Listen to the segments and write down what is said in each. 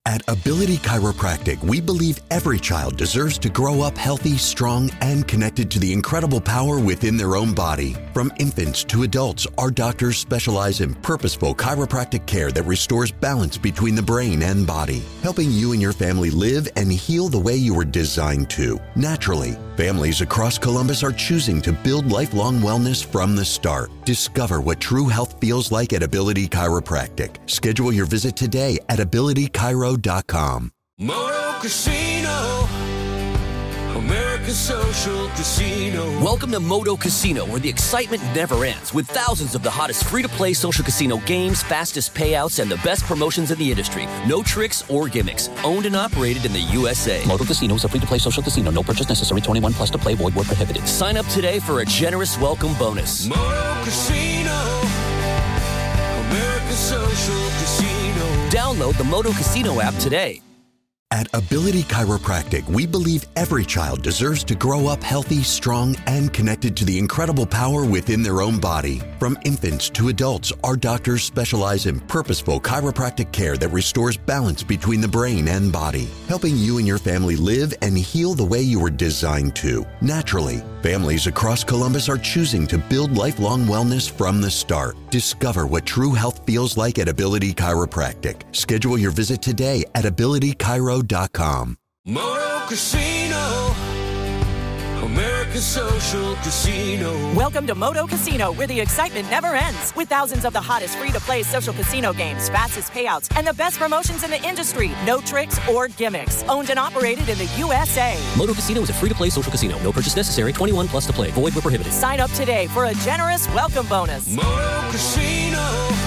At Ability Chiropractic, we believe every child deserves to grow up healthy, strong, and connected to the incredible power within their own body. From infants to adults, our doctors specialize in purposeful chiropractic care that restores balance between the brain and body, helping you and your family live and heal the way you were designed to, naturally. Families across Columbus are choosing to build lifelong wellness from the start. Discover what true health feels like at Ability Chiropractic. Schedule your visit today at abilitychiro.com. Moto Casino, America's social casino. Welcome to Moto Casino, where the excitement never ends, with thousands of the hottest free-to-play social casino games, fastest payouts, and the best promotions in the industry. No tricks or gimmicks. Owned and operated in the USA. Moto Casino is a free-to-play social casino. No purchase necessary. 21 plus to play. Void where prohibited. Sign up today for a generous welcome bonus. Moto Casino, America's social casino. Download the Moto Casino app today. At Ability Chiropractic, we believe every child deserves to grow up healthy, strong, and connected to the incredible power within their own body. From infants to adults, our doctors specialize in purposeful chiropractic care that restores balance between the brain and body, helping you and your family live and heal the way you were designed to, naturally. Families across Columbus are choosing to build lifelong wellness from the start. Discover what true health feels like at Ability Chiropractic. Schedule your visit today at abilitychiro.com. Moto Casino, America's social casino. Welcome to Moto Casino, where the excitement never ends. With thousands of the hottest free-to-play social casino games, fastest payouts, and the best promotions in the industry. No tricks or gimmicks. Owned and operated in the USA. Moto Casino is a free-to-play social casino. No purchase necessary. 21 plus to play. Void where prohibited. Sign up today for a generous welcome bonus. Moto Casino,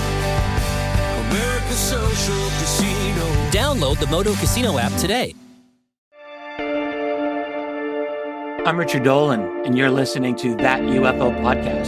America's social casino. Download the Moto Casino app today. I'm Richard Dolan, and you're listening to That UFO Podcast.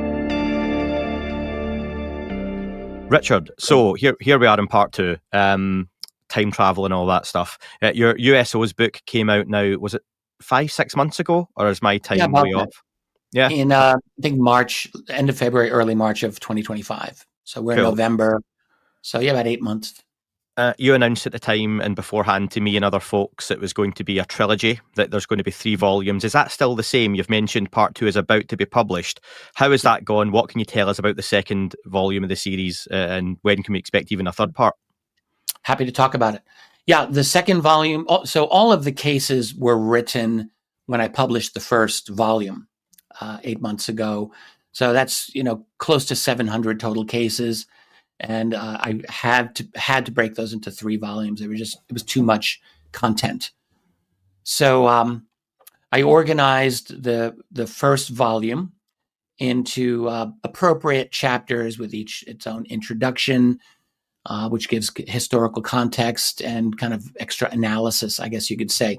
Richard, so here we are in part two, time travel and all that stuff. Your USO's book came out now, was it 5-6 months ago, or is my time way off? Yeah, in I think March, end of February, early March of 2025. So we're in November. So yeah, about 8 months. You announced at the time and beforehand to me and other folks it was going to be a trilogy, that there's going to be 3 volumes. Is that still the same? You've mentioned part 2 is about to be published. How has that gone? What can you tell us about the second volume of the series, and when can we expect even a third part? Happy to talk about it. Yeah, the second volume. So all of the cases were written when I published the first volume 8 months ago. So that's, close to 700 total cases. And I had to break those into 3 volumes. It was too much content. So I organized the first volume into appropriate chapters with each its own introduction, which gives historical context and kind of extra analysis, I guess you could say.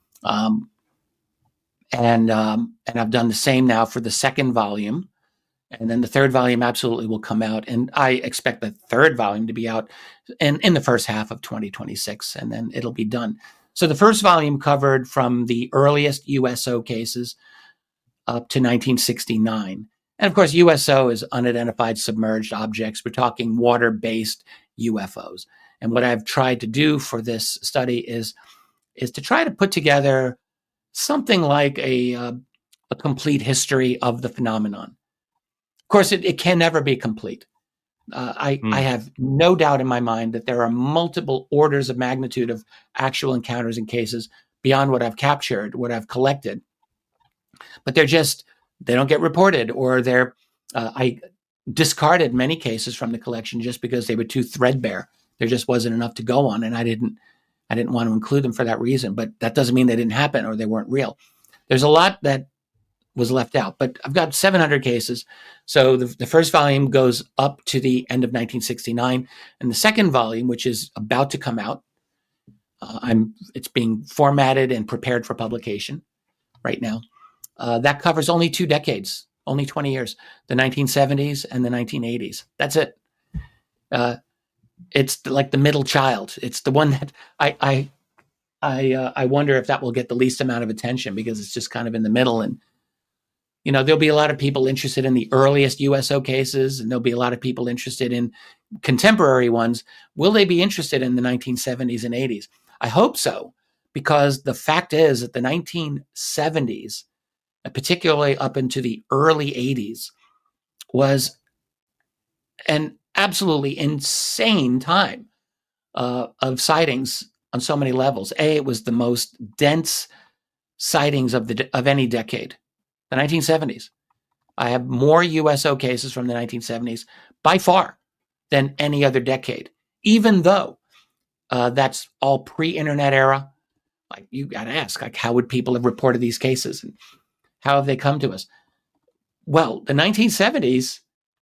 And I've done the same now for the second volume. And then the third volume absolutely will come out. And I expect the third volume to be out in the first half of 2026, and then it'll be done. So the first volume covered from the earliest USO cases up to 1969. And of course, USO is unidentified submerged objects. We're talking water-based UFOs. And what I've tried to do for this study is to try to put together something like a complete history of the phenomenon. Of course, it can never be complete. I have no doubt in my mind that there are multiple orders of magnitude of actual encounters and cases beyond what I've captured, what I've collected. But they don't get reported, or I discarded many cases from the collection just because they were too threadbare. There just wasn't enough to go on, and I didn't want to include them for that reason. But that doesn't mean they didn't happen or they weren't real. There's a lot that was left out, but I've got 700 cases. So the first volume goes up to the end of 1969, and the second volume, which is about to come out, it's being formatted and prepared for publication right now. That covers only 2 decades, only 20 years, the 1970s and the 1980s. That's it. It's like the middle child. It's the one that I wonder if that will get the least amount of attention, because it's just kind of in the middle, and There'll be a lot of people interested in the earliest USO cases, and there'll be a lot of people interested in contemporary ones. Will they be interested in the 1970s and 80s? I hope so, because the fact is that the 1970s, particularly up into the early 80s, was an absolutely insane time of sightings on so many levels. It was the most dense sightings of any decade. The 1970s. I have more USO cases from the 1970s by far than any other decade, even though that's all pre-internet era. Like, you got to ask, like, how would people have reported these cases, and how have they come to us? Well, the 1970s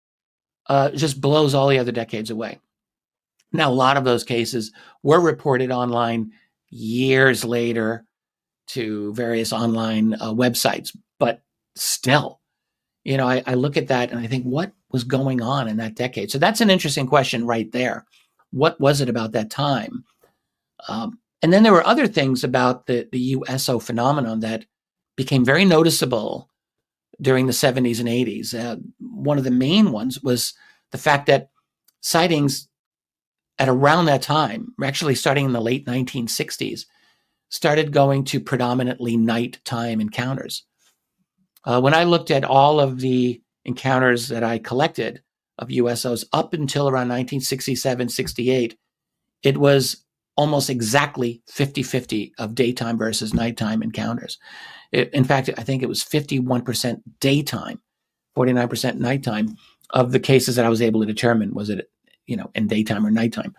just blows all the other decades away. Now, a lot of those cases were reported online years later to various online websites, but still, I look at that and I think, what was going on in that decade? So that's an interesting question right there. What was it about that time? And then there were other things about the USO phenomenon that became very noticeable during the 70s and 80s. One of the main ones was the fact that sightings at around that time, actually starting in the late 1960s, started going to predominantly nighttime encounters. When I looked at all of the encounters that I collected of USOs up until around 1967, 68, it was almost exactly 50-50 of daytime versus nighttime encounters. In fact, I think it was 51% daytime, 49% nighttime of the cases that I was able to determine. Was it, in daytime or nighttime?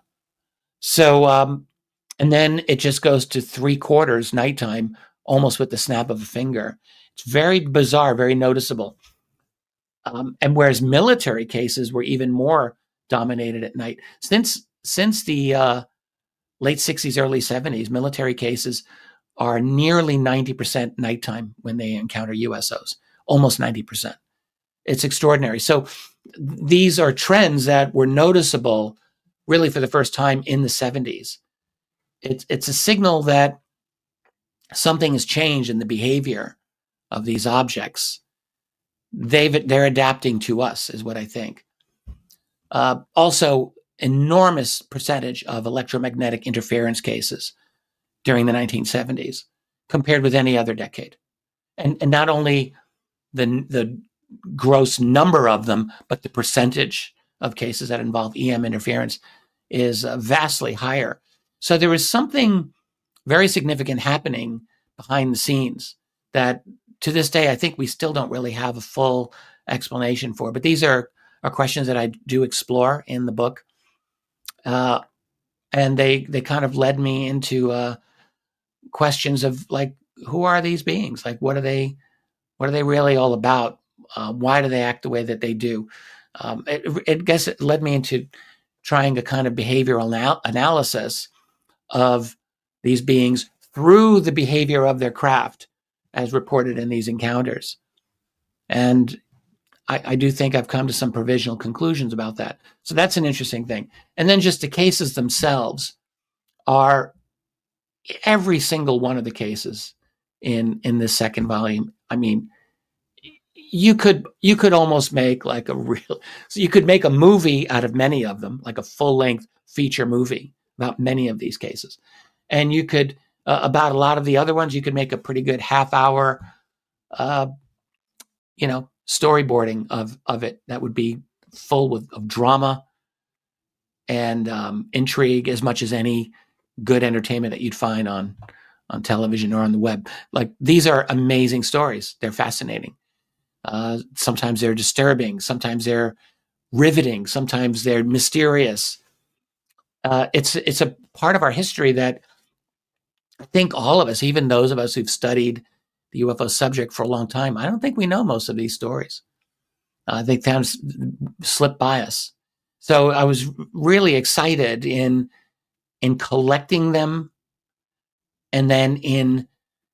So, and then it just goes to 3/4 nighttime, almost with the snap of a finger. It's very bizarre, very noticeable. And whereas military cases were even more dominated at night, since the late 60s, early 70s, military cases are nearly 90% nighttime when they encounter USOs, almost 90%. It's extraordinary. So these are trends that were noticeable really for the first time in the 70s. It's a signal that something has changed in the behavior of these objects. They're adapting to us, is what I think. Also, enormous percentage of electromagnetic interference cases during the 1970s compared with any other decade. And not only the gross number of them, but the percentage of cases that involve EM interference is vastly higher. So there is something very significant happening behind the scenes that to this day, I think we still don't really have a full explanation for. But these are questions that I do explore in the book. And they kind of led me into questions of, like, who are these beings? Like, what are they really all about? Why do they act the way that they do? It led me into trying a kind of behavioral analysis of these beings through the behavior of their craft as reported in these encounters. And I do think I've come to some provisional conclusions about that. So that's an interesting thing. And then just the cases themselves are, every single one of the cases in this second volume. I mean, you could almost make like you could make a movie out of many of them, like a full-length feature movie about many of these cases. And you could, about a lot of the other ones, you could make a pretty good half-hour, storyboarding of it that would be full of drama and intrigue as much as any good entertainment that you'd find on television or on the web. Like, these are amazing stories. They're fascinating. Sometimes they're disturbing. Sometimes they're riveting. Sometimes they're mysterious. It's a part of our history that I think all of us, even those of us who've studied the UFO subject for a long time, I don't think we know most of these stories. They kind of slip by us. So I was really excited in collecting them, and then in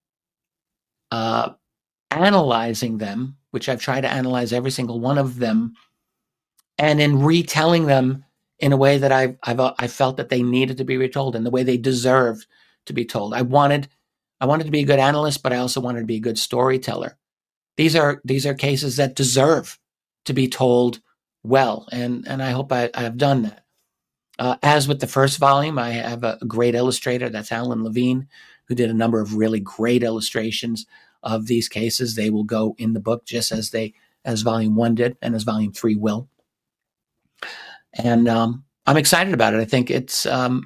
analyzing them, which I've tried to analyze every single one of them, and in retelling them in a way that I felt that they needed to be retold in the way they deserved to be told. I wanted to be a good analyst, but I also wanted to be a good storyteller. these are cases that deserve to be told well, and I hope I have done that. As with the first volume, I have a great illustrator. That's Alan Levine, who did a number of really great illustrations of these cases. They will go in the book just as volume 1 did, and as volume 3 will. And I'm excited about it. I think it's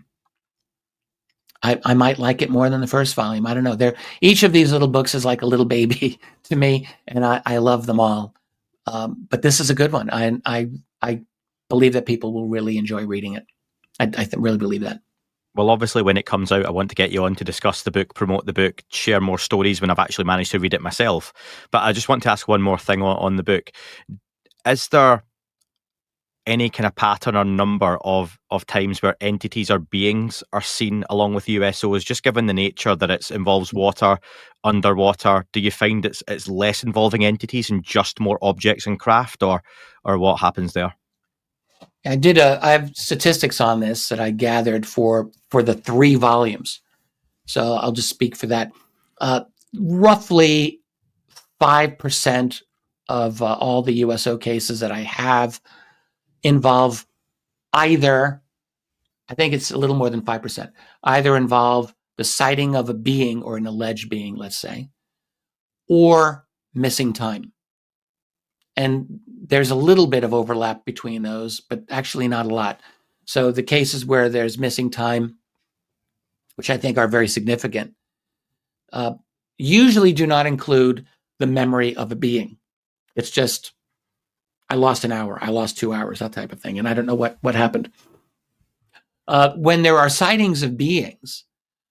I might like it more than the first volume. I don't know. Each of these little books is like a little baby to me, and I love them all. But this is a good one. I believe that people will really enjoy reading it. I really believe that. Well, obviously, when it comes out, I want to get you on to discuss the book, promote the book, share more stories when I've actually managed to read it myself. But I just want to ask one more thing on the book. Is there any kind of pattern or number of times where entities or beings are seen along with USOs, just given the nature that it involves water, underwater? Do you find it's less involving entities and just more objects and craft, or what happens there? I have statistics on this that I gathered for the 3 volumes. So I'll just speak for that. Roughly 5% of all the USO cases that I have involve either, I think it's a little more than 5%, either involve the sighting of a being or an alleged being, let's say, or missing time. And there's a little bit of overlap between those, but actually not a lot. So the cases where there's missing time, which I think are very significant, usually do not include the memory of a being. It's just, I lost an hour, I lost 2 hours, that type of thing, and I don't know what happened. When there are sightings of beings,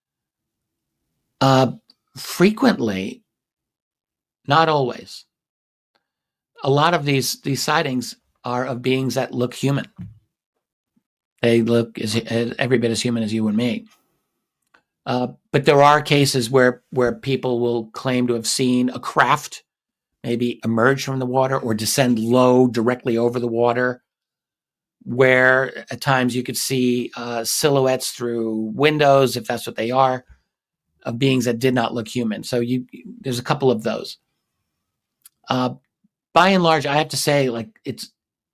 frequently, not always, a lot of these sightings are of beings that look human. They look as every bit as human as you and me. But there are cases where people will claim to have seen a craft maybe emerge from the water or descend low directly over the water, where at times you could see silhouettes through windows, if that's what they are, of beings that did not look human. So there's a couple of those. By and large, I have to say, like, it's,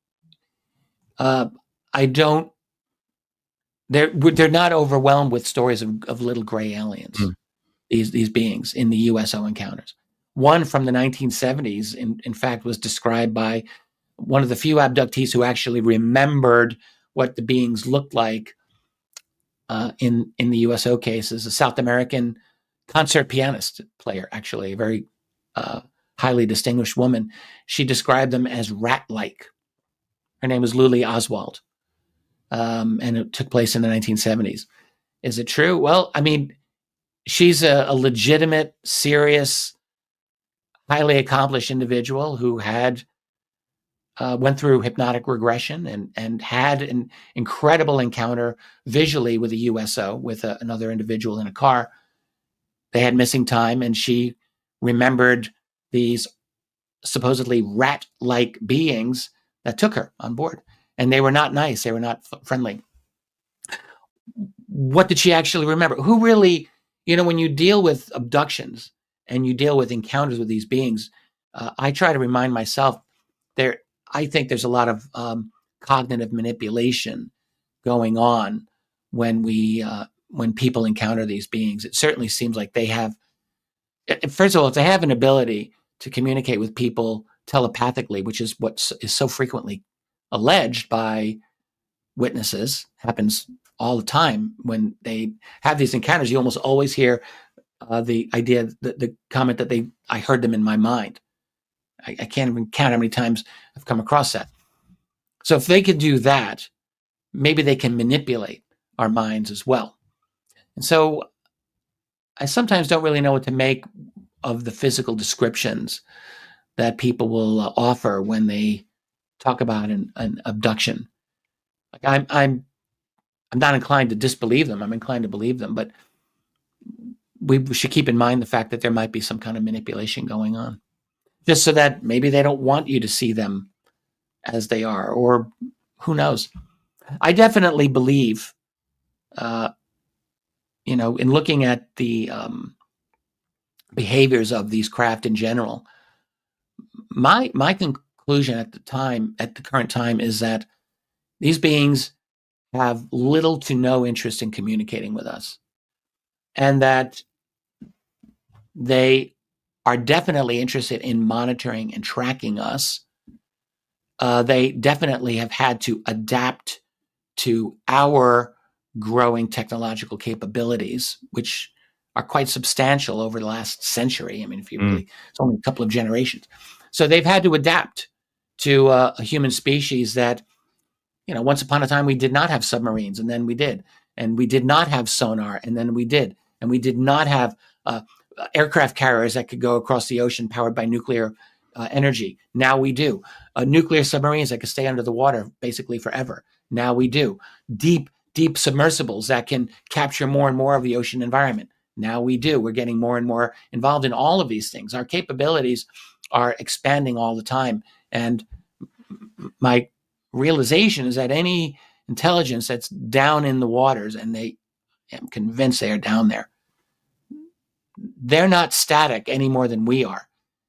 they're not overwhelmed with stories of little gray aliens, these beings in the USO encounters. One from the 1970s, in fact, was described by one of the few abductees who actually remembered what the beings looked like in the USO cases. A South American concert pianist player, actually, a very highly distinguished woman. She described them as rat-like. Her name was Luli Oswald, and it took place in the 1970s. Is it true? Well, I mean, she's a legitimate, serious, highly accomplished individual who had went through hypnotic regression and had an incredible encounter visually with a USO, with another individual in a car. They had missing time, and she remembered these supposedly rat-like beings that took her on board. And they were not nice. They were not friendly. What did she actually remember? Who really, when you deal with abductions and you deal with encounters with these beings, I try to remind myself I think there's a lot of cognitive manipulation going on when people encounter these beings. It certainly seems like they have, first of all, if they have an ability to communicate with people telepathically, which is what is so frequently alleged by witnesses, happens all the time when they have these encounters. You almost always hear the idea, the comment that I heard them in my mind. I can't even count how many times I've come across that. So if they could do that, maybe they can manipulate our minds as well. And so I sometimes don't really know what to make of the physical descriptions that people will offer when they talk about an abduction. Like I'm not inclined to disbelieve them. I'm inclined to believe them, but we should keep in mind the fact that there might be some kind of manipulation going on, just so that maybe they don't want you to see them as they are, or who knows. I definitely believe, in looking at the behaviors of these craft in general, my conclusion at the current time, is that these beings have little to no interest in communicating with us, and that they are definitely interested in monitoring and tracking us. They definitely have had to adapt to our growing technological capabilities, which are quite substantial over the last century. I mean, if you really, it's only a couple of generations. So they've had to adapt to a human species that, once upon a time we did not have submarines, and then we did. And we did not have sonar, and then we did. And we did not have aircraft carriers that could go across the ocean powered by nuclear energy. Now we do. Nuclear submarines that could stay under the water basically forever. Now we do. Deep submersibles that can capture more and more of the ocean environment. Now we do. We're getting more and more involved in all of these things. Our capabilities are expanding all the time. And my realization is that any intelligence that's down in the waters, and I'm convinced they are down there, they're not static any more than we are.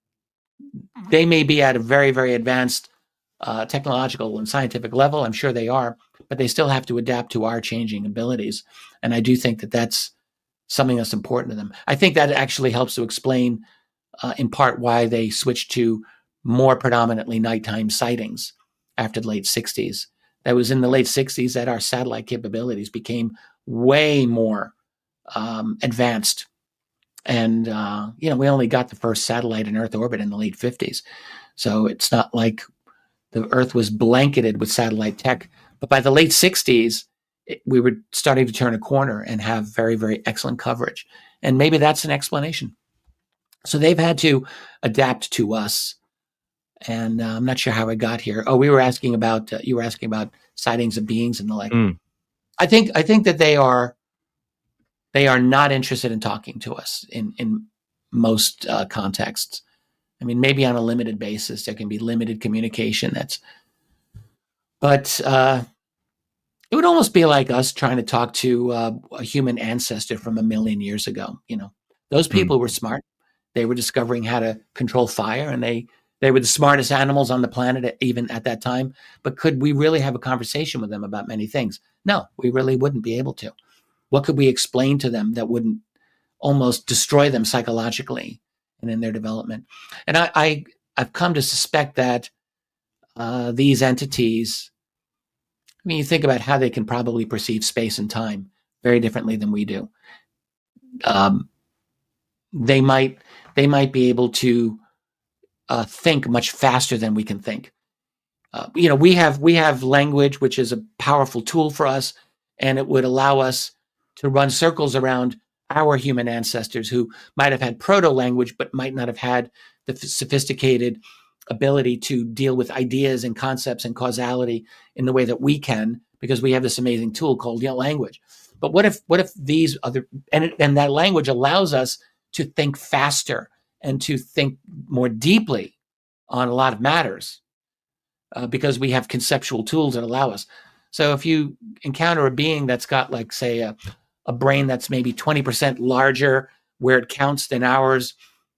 They may be at a very, very advanced technological and scientific level. I'm sure they are, but they still have to adapt to our changing abilities. And I do think that that's something that's important to them. I think that actually helps to explain in part why they switched to more predominantly nighttime sightings after the late 60s. That was in the late 60s that our satellite capabilities became way more advanced. And, we only got the first satellite in Earth orbit in the late 50s. So it's not like the Earth was blanketed with satellite tech. But by the late 60s, we were starting to turn a corner and have very, very excellent coverage. And maybe that's an explanation. So they've had to adapt to us. And I'm not sure how I got here. Oh, you were asking about sightings of beings and the like. I think that they are not interested in talking to us in most contexts. I mean, maybe on a limited basis, there can be limited communication. But it would almost be like us trying to talk to a human ancestor from 1 million years ago. Those people were smart. They were discovering how to control fire, and they were the smartest animals on the planet even at that time. But could we really have a conversation with them about many things? No, we really wouldn't be able to. What could we explain to them that wouldn't almost destroy them psychologically and in their development? And I've come to suspect that these entities, I mean, you think about how they can probably perceive space and time very differently than we do. They might be able to think much faster than we can think. We have language, which is a powerful tool for us, and it would allow us to run circles around our human ancestors who might have had proto-language, but might not have had the sophisticated ability to deal with ideas and concepts and causality in the way that we can, because we have this amazing tool called language. But what if these other, and that language allows us to think faster and to think more deeply on a lot of matters because we have conceptual tools that allow us. So if you encounter a being that's got, like, say, a brain that's maybe 20% larger where it counts than ours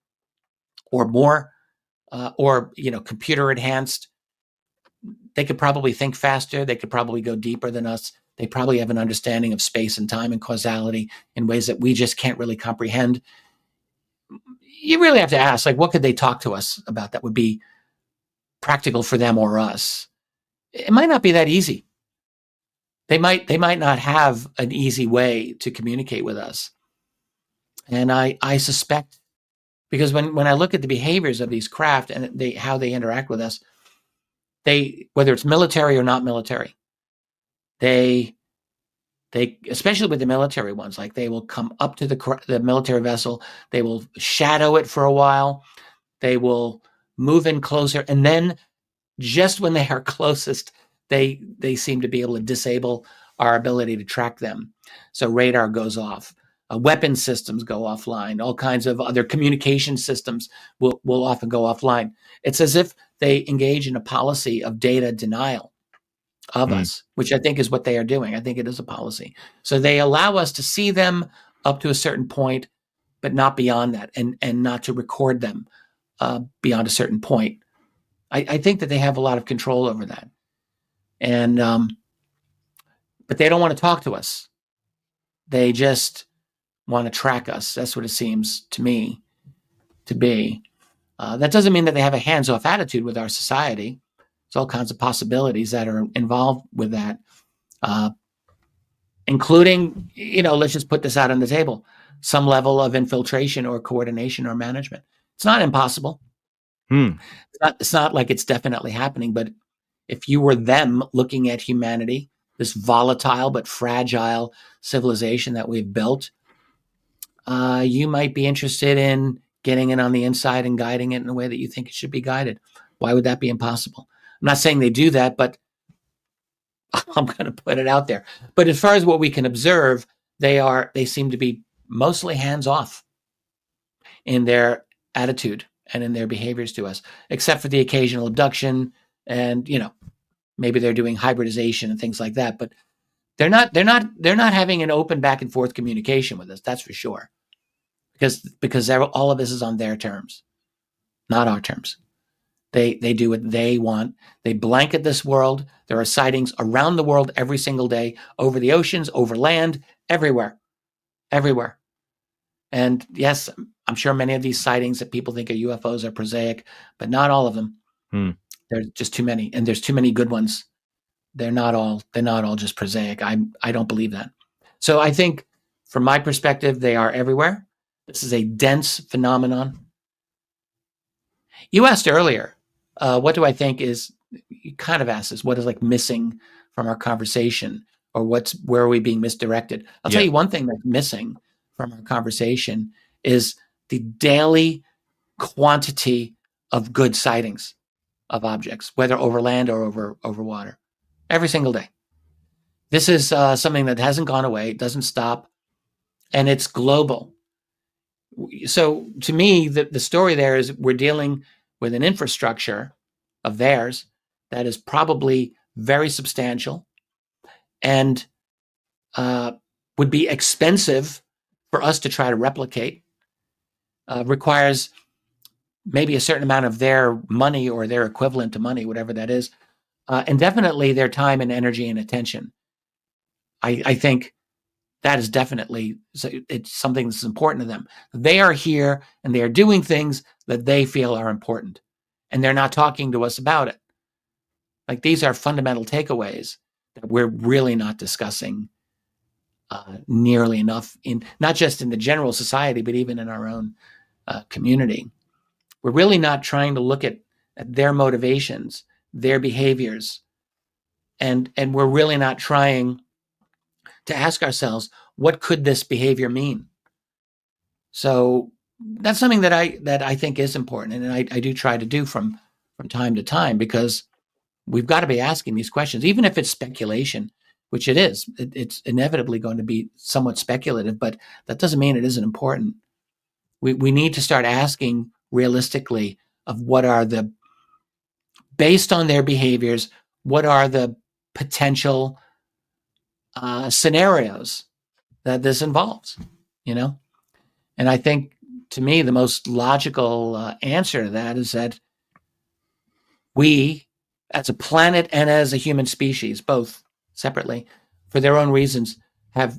or more, or computer enhanced, they could probably think faster. They could probably go deeper than us. They probably have an understanding of space and time and causality in ways that we just can't really comprehend. You really have to ask, like, what could they talk to us about that would be practical for them or us? It might not be that easy. They might not have an easy way to communicate with us. And I suspect, because when I look at the behaviors of these craft and how they interact with us, whether it's military or not military, they especially with the military ones, like, they will come up to the military vessel, they will shadow it for a while, they will move in closer, and then just when they are closest, they seem to be able to disable our ability to track them. So radar goes off, weapon systems go offline, all kinds of other communication systems will often go offline. It's as if they engage in a policy of data denial of us, which I think is what they are doing. I think it is a policy. So they allow us to see them up to a certain point, but not beyond that, and not to record them beyond a certain point. I think that they have a lot of control over that. And but they don't want to talk to us. They just want to track us. That's what it seems to me to be. That doesn't mean that they have a hands-off attitude with our society. There's all kinds of possibilities that are involved with that, including, let's just put this out on the table, some level of infiltration or coordination or management. It's not impossible. It's not like it's definitely happening, but if you were them looking at humanity, this volatile but fragile civilization that we've built, you might be interested in getting it on the inside and guiding it in a way that you think it should be guided. Why would that be impossible? I'm not saying they do that, but I'm going to put it out there. But as far as what we can observe, they seem to be mostly hands-off in their attitude and in their behaviors to us, except for the occasional abduction and, maybe they're doing hybridization and things like that, but they're not having an open back and forth communication with us. That's for sure. Because all of this is on their terms, not our terms. They do what they want. They blanket this world. There are sightings around the world every single day, over the oceans, over land, everywhere. And yes, I'm sure many of these sightings that people think are UFOs are prosaic, but not all of them. There's just too many, and there's too many good ones. They're not all just prosaic. I don't believe that. So I think, from my perspective, they are everywhere. This is a dense phenomenon. You asked earlier, what do I think is? You kind of asked this. What is missing from our conversation, or where are we being misdirected? I'll tell you one thing that's missing from our conversation is the daily quantity of good sightings of objects, whether over land or over water, every single day. This is something that hasn't gone away, it doesn't stop, and it's global. So to me, the story there is we're dealing with an infrastructure of theirs that is probably very substantial and would be expensive for us to try to replicate, requires maybe a certain amount of their money or their equivalent to money, whatever that is, and definitely their time and energy and attention. I think that is definitely, it's something that's important to them. They are here and they are doing things that they feel are important, and they're not talking to us about it. These are fundamental takeaways that we're really not discussing nearly enough, not just in the general society, but even in our own community. We're really not trying to look at their motivations, their behaviors, and we're really not trying to ask ourselves, what could this behavior mean? So that's something that I think is important, and I do try to do from time to time, because we've got to be asking these questions, even if it's speculation, which it is. It's inevitably going to be somewhat speculative, but that doesn't mean it isn't important. We need to start asking realistically of based on their behaviors, what are the potential scenarios that this involves, And I think, to me, the most logical answer to that is that we, as a planet and as a human species, both separately, for their own reasons, have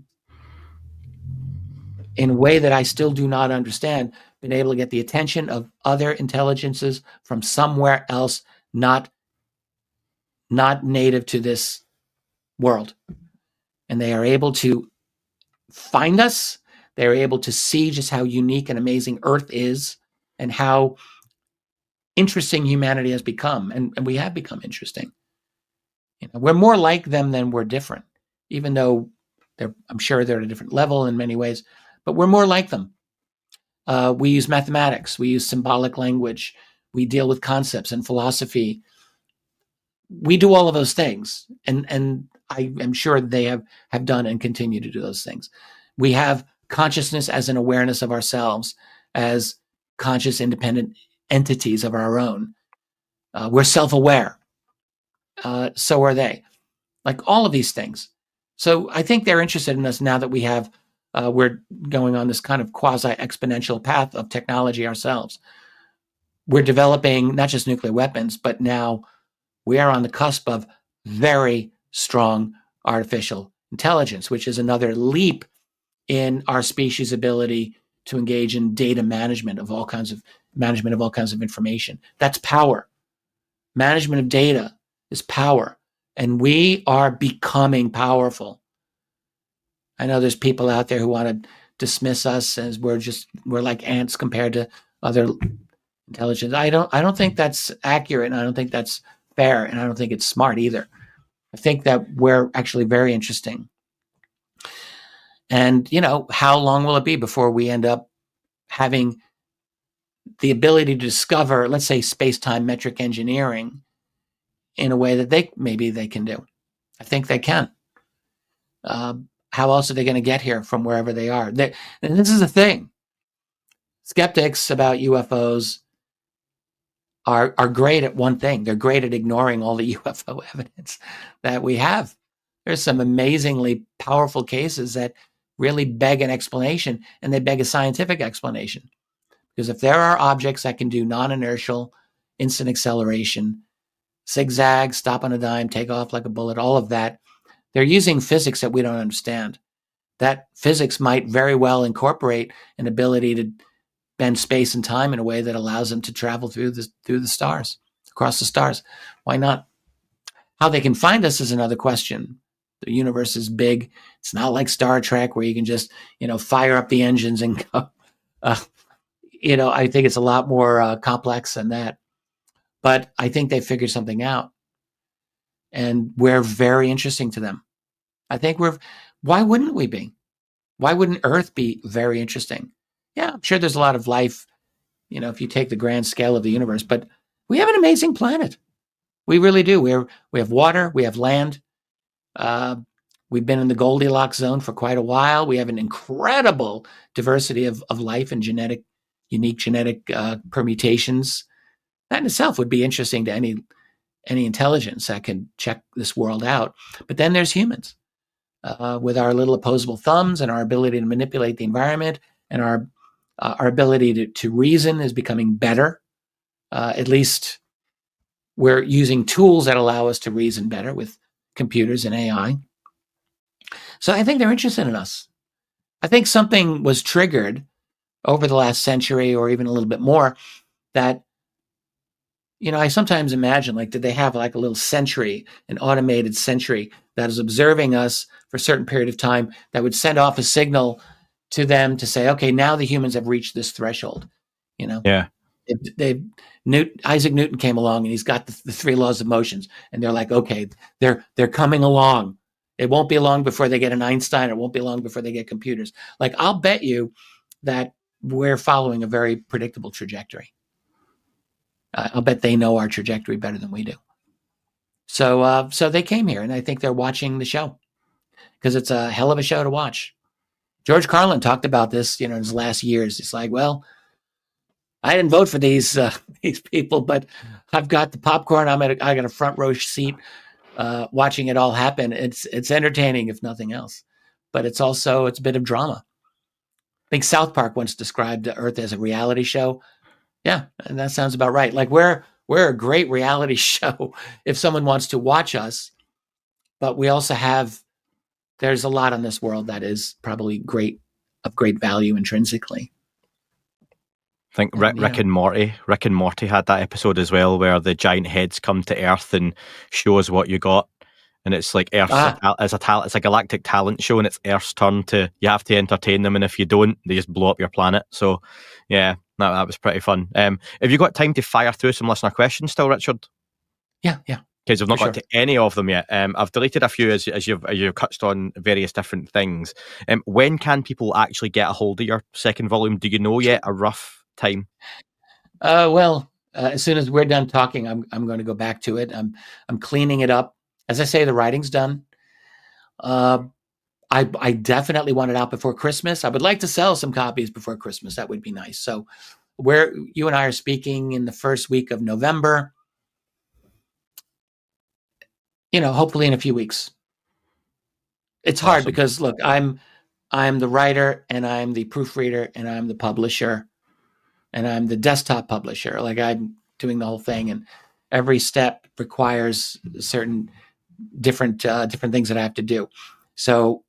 in a way that I still do not understand, been able to get the attention of other intelligences from somewhere else, not native to this world. And they are able to find us. They're able to see just how unique and amazing Earth is and how interesting humanity has become. And we have become interesting. We're more like them than we're different, even though I'm sure they're at a different level in many ways, but we're more like them. We use mathematics. We use symbolic language. We deal with concepts and philosophy. We do all of those things. And I am sure they have done and continue to do those things. We have consciousness as an awareness of ourselves, as conscious, independent entities of our own. We're self-aware. So are they. All of these things. So I think they're interested in us now that we're going on this kind of quasi-exponential path of technology ourselves. we're developing not just nuclear weapons, but now we are on the cusp of very strong artificial intelligence, which is another leap in our species' ability to engage in data management of all kinds of information. That's power. Management of data is power, and we are becoming powerful. I know there's people out there who want to dismiss us as we're like ants compared to other intelligence. I don't think that's accurate, and I don't think that's fair, and I don't think it's smart either. I think that we're actually very interesting. And, how long will it be before we end up having the ability to discover, let's say, space-time metric engineering in a way that they can do? I think they can. How else are they going to get here from wherever they are? And this is the thing. Skeptics about UFOs are great at one thing. They're great at ignoring all the UFO evidence that we have. There's some amazingly powerful cases that really beg an explanation, and they beg a scientific explanation. Because if there are objects that can do non-inertial instant acceleration, zigzag, stop on a dime, take off like a bullet, all of that, they're using physics that we don't understand. That physics might very well incorporate an ability to bend space and time in a way that allows them to travel through the stars, across the stars. Why not? How they can find us is another question. The universe is big. It's not like Star Trek where you can just, fire up the engines and go. I think it's a lot more complex than that. But I think they figured something out. And we're very interesting to them. I think why wouldn't we be? Why wouldn't Earth be very interesting? Yeah, I'm sure there's a lot of life, if you take the grand scale of the universe, but we have an amazing planet. We really do. We have water, we have land. We've been in the Goldilocks zone for quite a while. We have an incredible diversity of life and unique genetic permutations. That in itself would be interesting to any intelligence that can check this world out. But then there's humans with our little opposable thumbs and our ability to manipulate the environment, and our ability to reason is becoming better. At least we're using tools that allow us to reason better with computers and AI. So I think they're interested in us. I think something was triggered over the last century or even a little bit more that, I sometimes imagine, did they have a little sentry, an automated sentry that is observing us for a certain period of time that would send off a signal to them to say, okay, now the humans have reached this threshold. Yeah. Isaac Newton came along and he's got the three laws of motions, and they're like, okay, they're coming along. It won't be long before they get an Einstein. It won't be long before they get computers. I'll bet you that we're following a very predictable trajectory. I'll bet they know our trajectory better than we do. So they came here, and I think they're watching the show because it's a hell of a show to watch. George Carlin talked about this, in his last years. It's like, well, I didn't vote for these people, but I've got the popcorn. I got a front row seat watching it all happen. It's entertaining, if nothing else, but it's a bit of drama. I think South Park once described the Earth as a reality show. Yeah, and that sounds about right. We're a great reality show if someone wants to watch us, but we also there's a lot on this world that is probably of great value intrinsically. I think Rick and Morty had that episode as well, where the giant heads come to Earth and show us what you got, and it's like Earth's it's a galactic talent show, and it's Earth's turn you have to entertain them, and if you don't, they just blow up your planet. So, yeah, that was pretty fun. Have you got time to fire through some listener questions still, Richard? Yeah. Because we've not got to any of them yet. I've deleted a few as you've touched on various different things. When can people actually get a hold of your second volume? Do you know yet a rough time? As soon as we're done talking, I'm going to go back to it. I'm cleaning it up. As I say, the writing's done. I definitely want it out before Christmas. I would like to sell some copies before Christmas. That would be nice. So you and I are speaking in the first week of November. Hopefully in a few weeks. It's hard because, look, I'm the writer, and I'm the proofreader, and I'm the publisher. and I'm the desktop publisher. Like I'm doing the whole thing, and every step requires certain different things that I have to do. So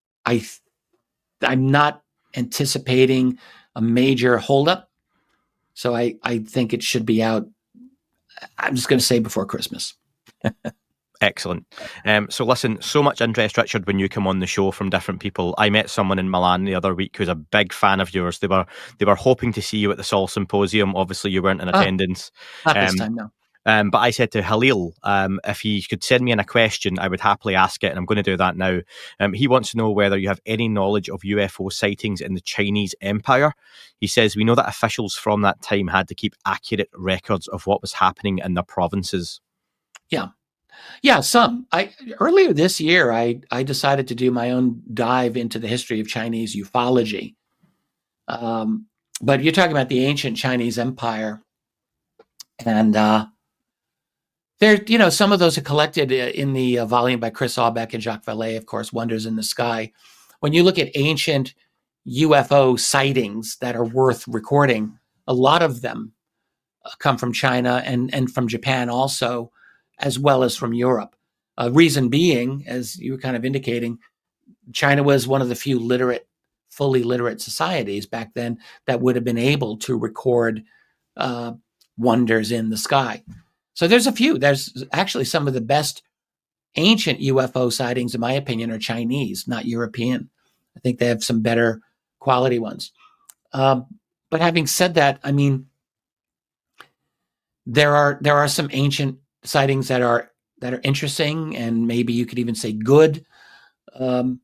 I'm not anticipating a major holdup. So I think it should be out. I'm just going to say before Christmas. Excellent. So listen, so much interest, Richard, when you come on the show from different people. I met someone in Milan the other week who's a big fan of yours. They were hoping to see you at the Sol Symposium. Obviously, you weren't in attendance. Not this time, no. But I said to Halil, if he could send me in a question, I would happily ask it, and I'm going to do that now. He wants to know whether you have any knowledge of UFO sightings in the Chinese Empire. He says, we know that officials from that time had to keep accurate records of what was happening in their provinces. Yeah, some. Earlier this year, I decided to do my own dive into the history of Chinese ufology. But you're talking about the ancient Chinese Empire, and there, some of those are collected in the volume by Chris Aubeck and Jacques Vallée, of course, Wonders in the Sky. When you look at ancient UFO sightings that are worth recording, a lot of them come from China and from Japan also, as well as from Europe. Reason being, as you were kind of indicating, China was one of the few fully literate societies back then that would have been able to record wonders in the sky. So there's a few. There's actually some of the best ancient UFO sightings, in my opinion, are Chinese, not European. I think they have some better quality ones. But having said that, I mean, there are some ancient sightings that are interesting, and maybe you could even say good. I'm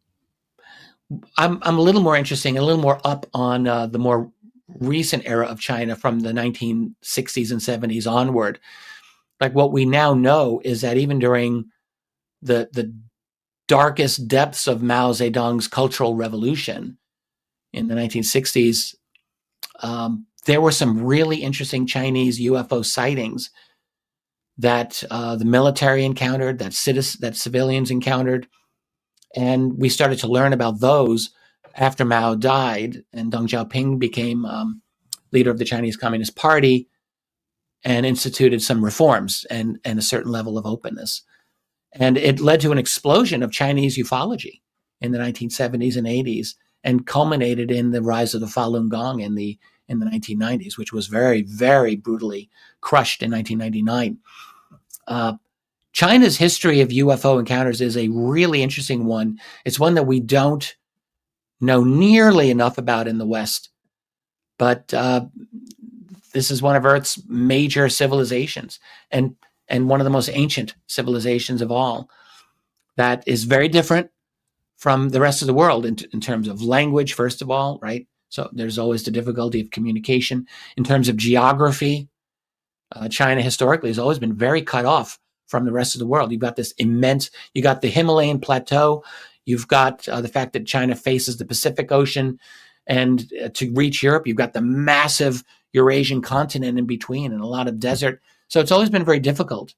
a little more interesting, a little more up on the more recent era of China from the 1960s and 70s onward. Like what we now know is that even during the darkest depths of Mao Zedong's Cultural Revolution in the 1960s, there were some really interesting Chinese UFO sightings that the military encountered, that civilians encountered. And we started to learn about those after Mao died and Deng Xiaoping became leader of the Chinese Communist Party and instituted some reforms and a certain level of openness. And it led to an explosion of Chinese ufology in the 1970s and 80s and culminated in the rise of the Falun Gong in the 1990s, which was very, very brutally crushed in 1999. China's history of UFO encounters is a really interesting one. It's one that we don't know nearly enough about in the West, but this is one of Earth's major civilizations and one of the most ancient civilizations of all that is very different from the rest of the world in terms of language, first of all, right? So there's always the difficulty of communication. In terms of geography, China historically has always been very cut off from the rest of the world. You've got you got the Himalayan plateau. You've got the fact that China faces the Pacific Ocean, and to reach Europe, you've got the massive Eurasian continent in between and a lot of desert. So it's always been very difficult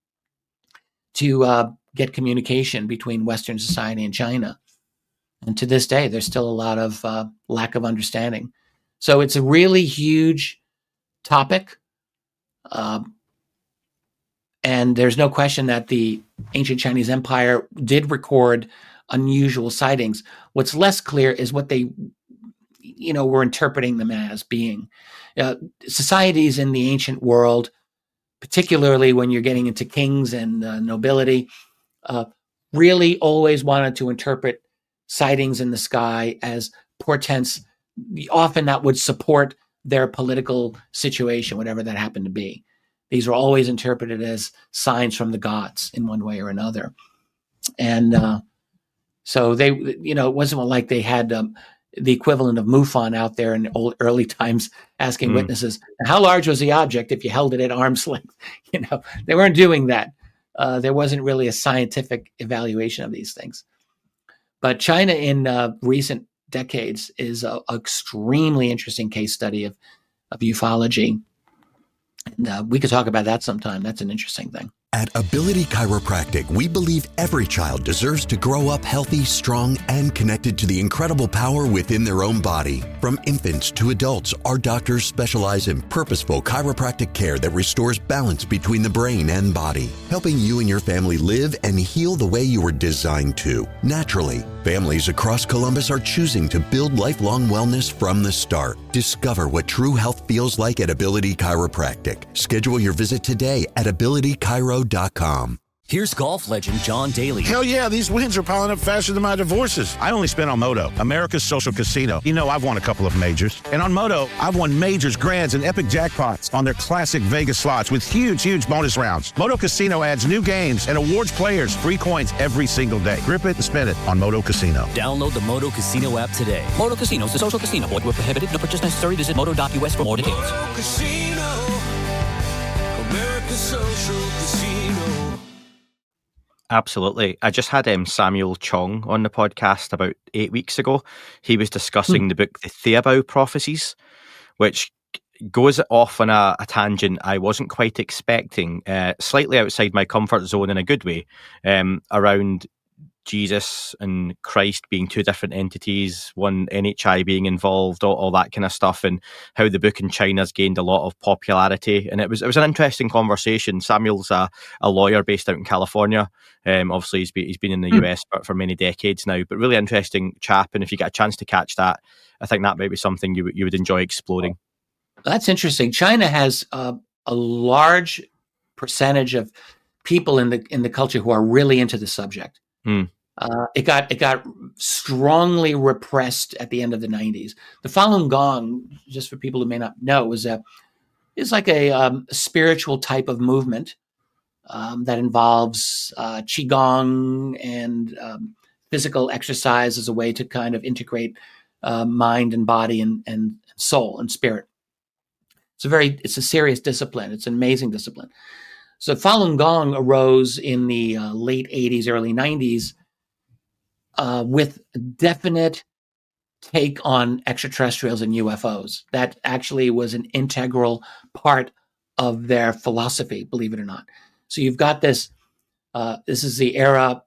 to get communication between Western society and China. And to this day, there's still a lot of lack of understanding. So it's a really huge topic. And there's no question that the ancient Chinese Empire did record unusual sightings. What's less clear is what they, were interpreting them as being. Societies in the ancient world, particularly when you're getting into kings and nobility, really always wanted to interpret sightings in the sky as portents. Often that would support their political situation, whatever that happened to be. These were always interpreted as signs from the gods in one way or another. And so they, it wasn't like they had the equivalent of MUFON out there in early times asking witnesses, how large was the object if you held it at arm's length? They weren't doing that. There wasn't really a scientific evaluation of these things. But China in recent decades is an extremely interesting case study of ufology. And we could talk about that sometime. That's an interesting thing. At Ability Chiropractic, we believe every child deserves to grow up healthy, strong, and connected to the incredible power within their own body. From infants to adults, our doctors specialize in purposeful chiropractic care that restores balance between the brain and body, helping you and your family live and heal the way you were designed to, naturally. Families across Columbus are choosing to build lifelong wellness from the start. Discover what true health feels like at Ability Chiropractic. Schedule your visit today at abilitychiro.com. Here's golf legend John Daly. Hell yeah, these wins are piling up faster than my divorces. I only spent on Moto, America's social casino. You know I've won a couple of majors. And on Moto, I've won majors, grands, and epic jackpots on their classic Vegas slots with huge bonus rounds. Moto Casino adds new games and awards players free coins every single day. Grip it and spin it on Moto Casino. Download the Moto Casino app today. Moto Casino is a social casino. Void where prohibited. No purchase necessary. Visit moto.us for more details. Moto Casino, America's social casino. Absolutely. I just had Samuel Chong on the podcast about 8 weeks ago. He was discussing the book, The Theobald Prophecies, which goes off on a tangent I wasn't quite expecting, slightly outside my comfort zone in a good way, around Jesus and Christ being two different entities, one NHI being involved, all that kind of stuff, and how the book in China's gained a lot of popularity. And it was an interesting conversation. Samuel's a lawyer based out in California. Obviously, he's been in the US for many decades now, but really interesting chap. And if you get a chance to catch that, I think that might be something you would enjoy exploring. That's interesting. China has a large percentage of people in the culture who are really into the subject. It got strongly repressed at the end of the 90s. The Falun Gong, just for people who may not know, is like a spiritual type of movement that involves qigong and physical exercise as a way to kind of integrate mind and body and soul and spirit. It's a serious discipline. It's an amazing discipline. So Falun Gong arose in the late 80s, early 90s with a definite take on extraterrestrials and UFOs. That actually was an integral part of their philosophy, believe it or not. So you've got this, this is the era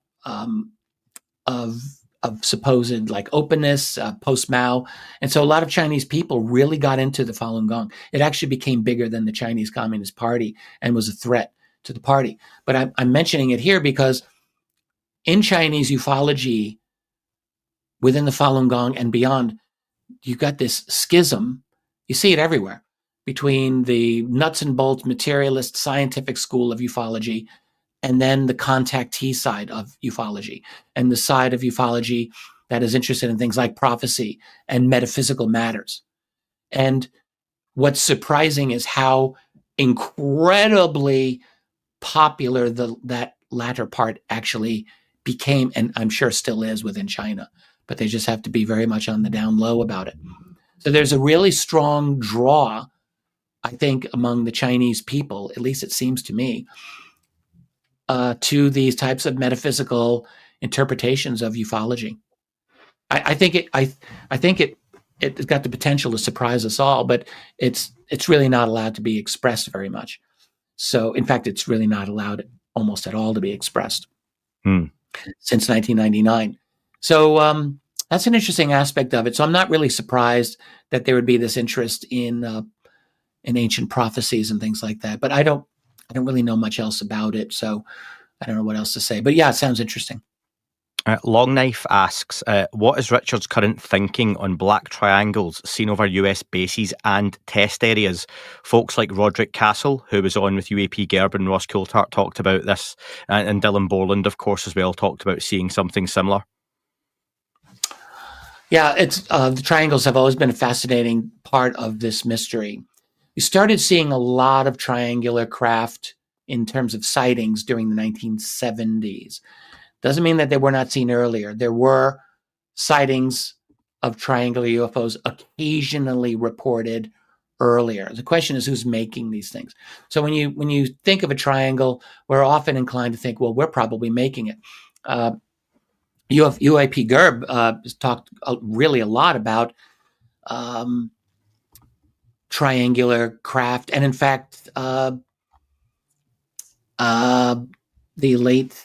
of supposed like openness, post-Mao. And so a lot of Chinese people really got into the Falun Gong. It actually became bigger than the Chinese Communist Party and was a threat to the party. But I'm mentioning it here because in Chinese ufology, within the Falun Gong and beyond, you've got this schism. You see it everywhere between the nuts and bolts materialist scientific school of ufology and then the contactee side of ufology and the side of ufology that is interested in things like prophecy and metaphysical matters. And what's surprising is how incredibly popular that latter part actually became, and I'm sure still is within China, but they just have to be very much on the down low about it. So there's a really strong draw, I think, among the Chinese people, at least it seems to me, to these types of metaphysical interpretations of ufology. I think it's got the potential to surprise us all, but it's really not allowed to be expressed very much. So, in fact, it's really not allowed almost at all to be expressed since 1999. So that's an interesting aspect of it. So I'm not really surprised that there would be this interest in ancient prophecies and things like that. But I don't really know much else about it, so I don't know what else to say. But yeah, it sounds interesting. Long Knife asks, what is Richard's current thinking on black triangles seen over US bases and test areas? Folks like Roderick Castle, who was on with UAP Gerb and Ross Coulthart, talked about this, and Dylan Borland, of course, as well, talked about seeing something similar. Yeah, it's the triangles have always been a fascinating part of this mystery. We started seeing a lot of triangular craft in terms of sightings during the 1970s. Doesn't mean that they were not seen earlier. There were sightings of triangular UFOs occasionally reported earlier. The question is who's making these things. So when you think of a triangle, we're often inclined to think, well, we're probably making it. UAP Gerb has talked really a lot about triangular craft, and in fact, the late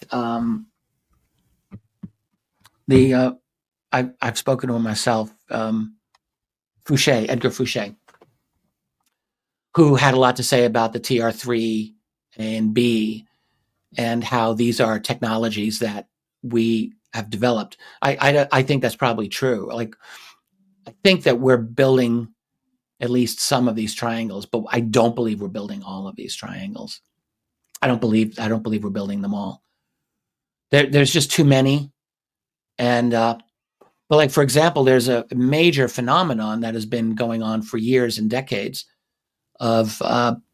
I've spoken to him myself. Fouché, Edgar Fouché, who had a lot to say about the TR3 and B and how these are technologies that we have developed. I think that's probably true. Like, I think that we're building at least some of these triangles, but I don't believe we're building all of these triangles. I don't believe we're building them all. There's just too many. And, but like, for example, there's a major phenomenon that has been going on for years and decades of,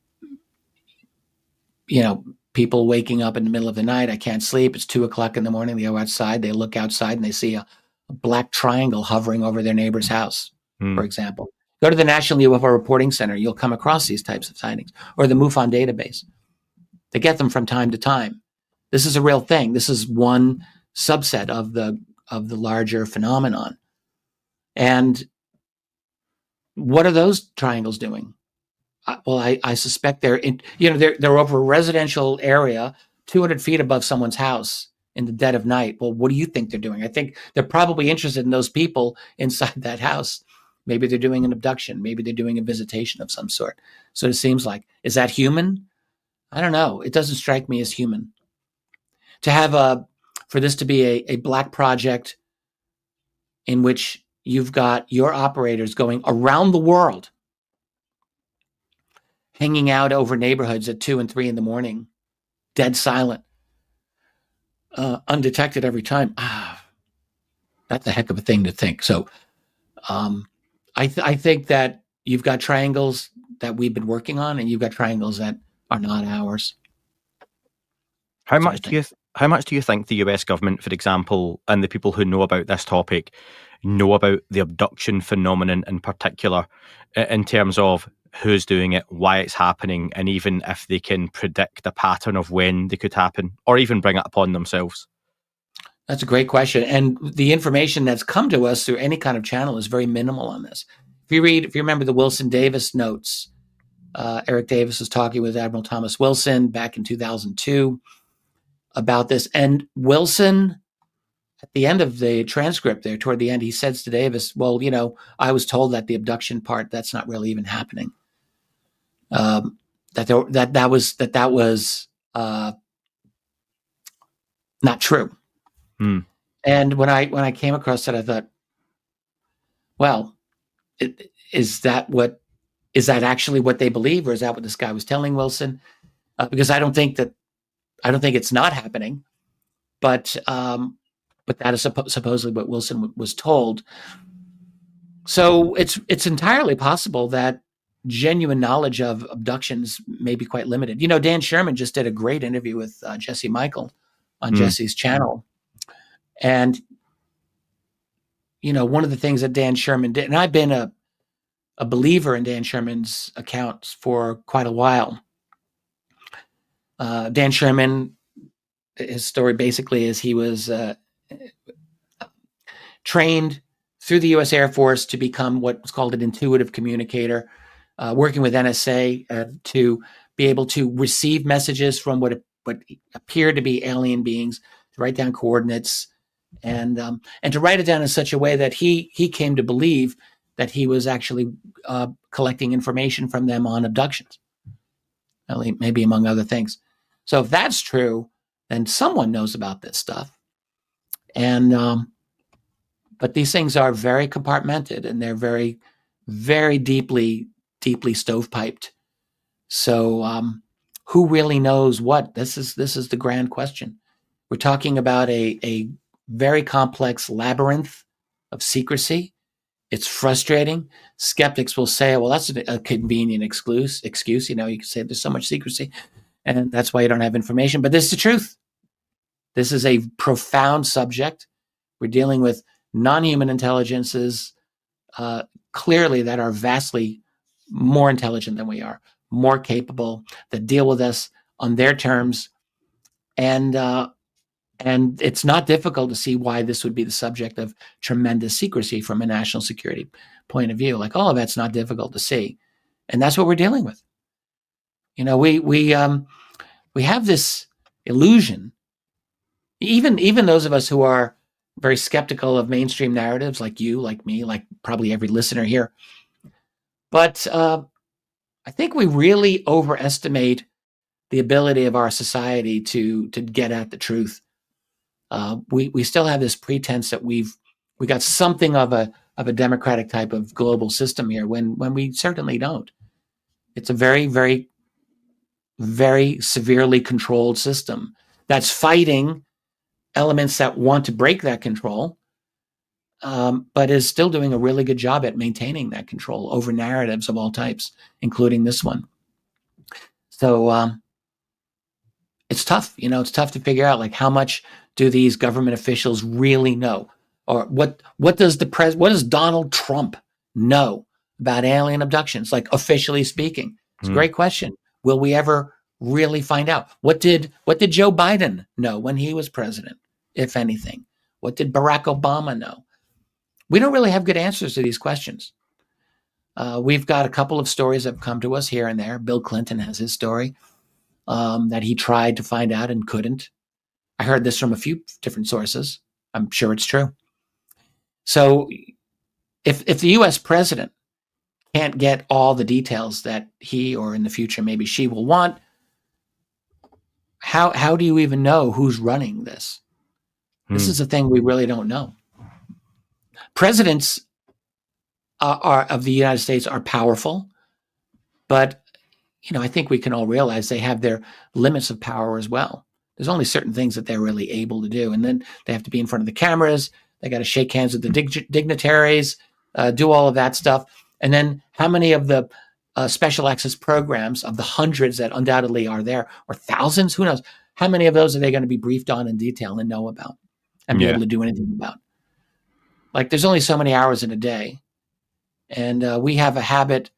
people waking up in the middle of the night. I can't sleep. It's 2:00 in the morning. They go outside, they look outside and they see a black triangle hovering over their neighbor's house, for example. Go to the National UFO Reporting Center. You'll come across these types of sightings, or the MUFON database. They get them from time to time. This is a real thing. This is one subset of the larger phenomenon. And what are those triangles doing? Well, I suspect they're over a residential area 200 feet above someone's house in the dead of night. Well, what do you think they're doing? I think they're probably interested in those people inside that house. Maybe they're doing an abduction. Maybe they're doing a visitation of some sort. So it seems like, is that human? I don't know. It doesn't strike me as human. To have for this to be a black project in which you've got your operators going around the world, hanging out over neighborhoods at 2 and 3 in the morning, dead silent, undetected every time. That's a heck of a thing to think. So I think that you've got triangles that we've been working on, and you've got triangles that are not ours. How much do you think the US government, for example, and the people who know about this topic, know about the abduction phenomenon in particular, in terms of who's doing it, why it's happening, and even if they can predict a pattern of when they could happen, or even bring it upon themselves? That's a great question. And the information that's come to us through any kind of channel is very minimal on this. If you remember the Wilson Davis notes, Eric Davis was talking with Admiral Thomas Wilson back in 2002 about this. And Wilson, at the end of the transcript there, toward the end, he says to Davis, well, I was told that the abduction part, that's not really even happening. That was not true. And when I came across that, I thought, well, is that actually what they believe, or is that what this guy was telling Wilson? Because I don't think it's not happening, but that is supposedly what Wilson was told. So it's entirely possible that genuine knowledge of abductions may be quite limited. Dan Sherman just did a great interview with Jesse Michael on Jesse's channel. And, one of the things that Dan Sherman did, and I've been a believer in Dan Sherman's accounts for quite a while. Dan Sherman, his story basically is he was trained through the U.S. Air Force to become what's called an intuitive communicator, working with NSA to be able to receive messages from what appeared to be alien beings, to write down coordinates, and to write it down in such a way that he came to believe that he was actually collecting information from them on abductions, maybe among other things. So if that's true, then someone knows about this stuff. And but these things are very compartmented, and they're very, very deeply stovepiped. So who really knows what? This is the grand question. We're talking about a very complex labyrinth of secrecy. It's frustrating. Skeptics will say, well, that's a convenient excuse. You can say there's so much secrecy, and that's why you don't have information. But this is the truth. This is a profound subject. We're dealing with non-human intelligences, clearly, that are vastly more intelligent than we are, more capable, that deal with us on their terms. And it's not difficult to see why this would be the subject of tremendous secrecy from a national security point of view. Like, all of that's not difficult to see. And that's what we're dealing with. We have this illusion, even those of us who are very skeptical of mainstream narratives, like you, like me, like probably every listener here. But I think we really overestimate the ability of our society to get at the truth. We still have this pretense that we got something of a democratic type of global system here when we certainly don't. It's a very, very, very severely controlled system that's fighting elements that want to break that control, but is still doing a really good job at maintaining that control over narratives of all types, including this one. So it's tough. It's tough to figure out, like, how much do these government officials really know? Or what does what does Donald Trump know about alien abductions, like, officially speaking? It's a great question. Will we ever really find out? What did Joe Biden know when he was president, if anything? What did Barack Obama know? We don't really have good answers to these questions. We've got a couple of stories that have come to us here and there. Bill Clinton has his story that he tried to find out and couldn't. I heard this from a few different sources. I'm sure it's true. So if the U.S. president can't get all the details that he, or in the future maybe she, will want, how do you even know who's running this? This is a thing we really don't know. Presidents of the United States are powerful, but I think we can all realize they have their limits of power as well. There's only certain things that they're really able to do, and then they have to be in front of the cameras. They got to shake hands with the dignitaries, do all of that stuff. And then how many of the special access programs, of the hundreds that undoubtedly are there, or thousands, who knows, how many of those are they going to be briefed on in detail and know about and be able to do anything about? Like, there's only so many hours in a day. And we have a habit.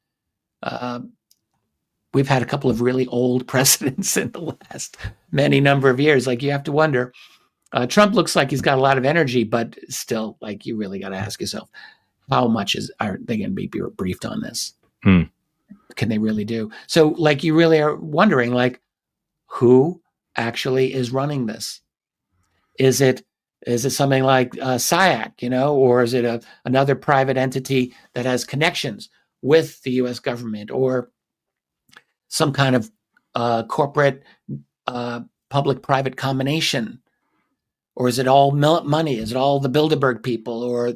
We've had a couple of really old presidents in the last many number of years. Like, you have to wonder, Trump looks like he's got a lot of energy, but still, like, you really got to ask yourself, how much are they going to be briefed on this? Can they really do? So, like, you really are wondering, like, who actually is running this? Is it something like SIAC, or is it another private entity that has connections with the U.S. government, or some kind of corporate public-private combination? Or is it all money? Is it all the Bilderberg people? Or,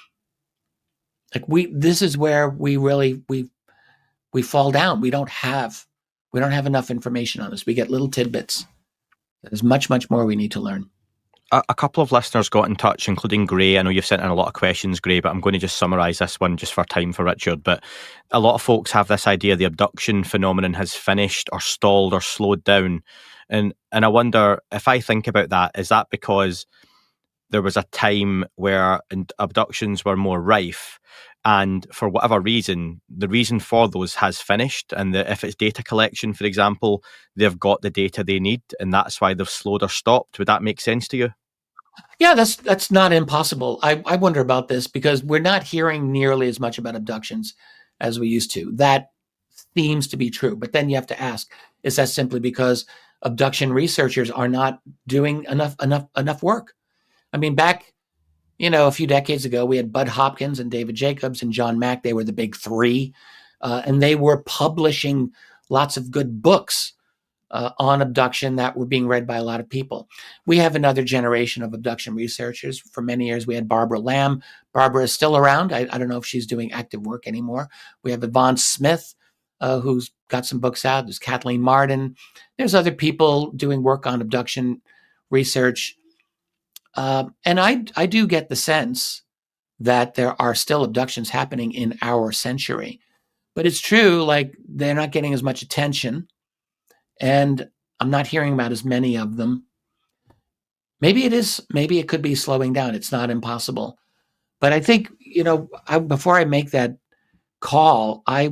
like, this is where we really we fall down. We don't have enough information on this. We get little tidbits. There's much, much more we need to learn. A couple of listeners got in touch, including Gray. I know you've sent in a lot of questions, Gray, but I'm going to just summarise this one just for time for Richard. But a lot of folks have this idea the abduction phenomenon has finished or stalled or slowed down. And I wonder, if I think about that, is that because there was a time where abductions were more rife, and for whatever reason, the reason for those has finished, and if it's data collection, for example, they've got the data they need, and that's why they've slowed or stopped? Would that make sense to you? Yeah, that's not impossible. I wonder about this because we're not hearing nearly as much about abductions as we used to. That seems to be true. But then you have to ask, is that simply because abduction researchers are not doing enough work? I mean, back, a few decades ago, we had Bud Hopkins and David Jacobs and John Mack. They were the big three, and they were publishing lots of good books on abduction that were being read by a lot of people. We have another generation of abduction researchers. For many years, we had Barbara Lamb. Barbara is still around. I don't know if she's doing active work anymore. We have Yvonne Smith, who's got some books out. There's Kathleen Martin. There's other people doing work on abduction research. And I do get the sense that there are still abductions happening in our century. But it's true, like, they're not getting as much attention. And I'm not hearing about as many of them. Maybe it is. Maybe it could be slowing down. It's not impossible. But I think, before I make that call, I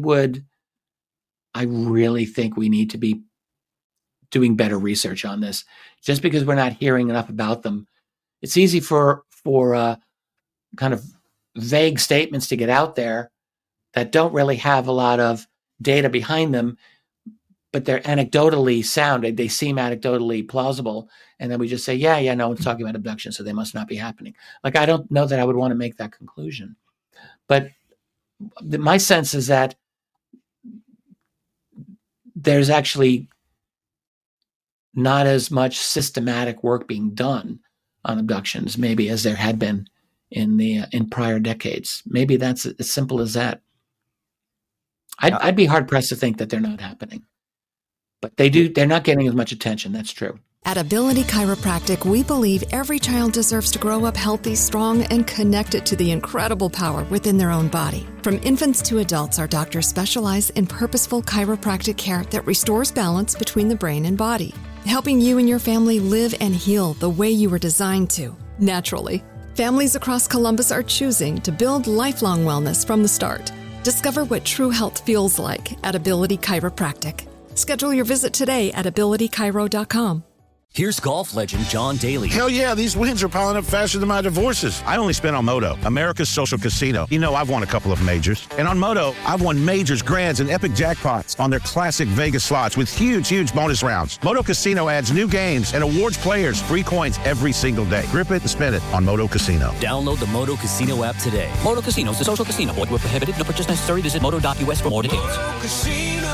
really think we need to be doing better research on this. Just because we're not hearing enough about them, it's easy for kind of vague statements to get out there that don't really have a lot of data behind them. but they're anecdotally sound. They seem anecdotally plausible. And then we just say, yeah, no one's talking about abduction, so they must not be happening. Like, I don't know that I would want to make that conclusion. But my sense is that there's actually not as much systematic work being done on abductions, maybe, as there had been in prior decades. Maybe that's as simple as that. I'd be hard pressed to think that they're not happening, but they're not getting as much attention. That's true. At Ability Chiropractic, we believe every child deserves to grow up healthy, strong, and connected to the incredible power within their own body. From infants to adults, our doctors specialize in purposeful chiropractic care that restores balance between the brain and body, helping you and your family live and heal the way you were designed to, naturally. Families across Columbus are choosing to build lifelong wellness from the start. Discover what true health feels like at Ability Chiropractic. Schedule your visit today at abilitychiro.com. Here's golf legend John Daly. Hell yeah, these wins are piling up faster than my divorces. I only spent on Moto, America's social casino. You know, I've won a couple of majors. And on Moto, I've won majors, grands, and epic jackpots on their classic Vegas slots with huge bonus rounds. Moto Casino adds new games and awards players free coins every single day. Grip it and spin it on Moto Casino. Download the Moto Casino app today. Moto Casino is a social casino. Void where prohibited. No purchase necessary. Visit moto.us for more details. Moto Casino,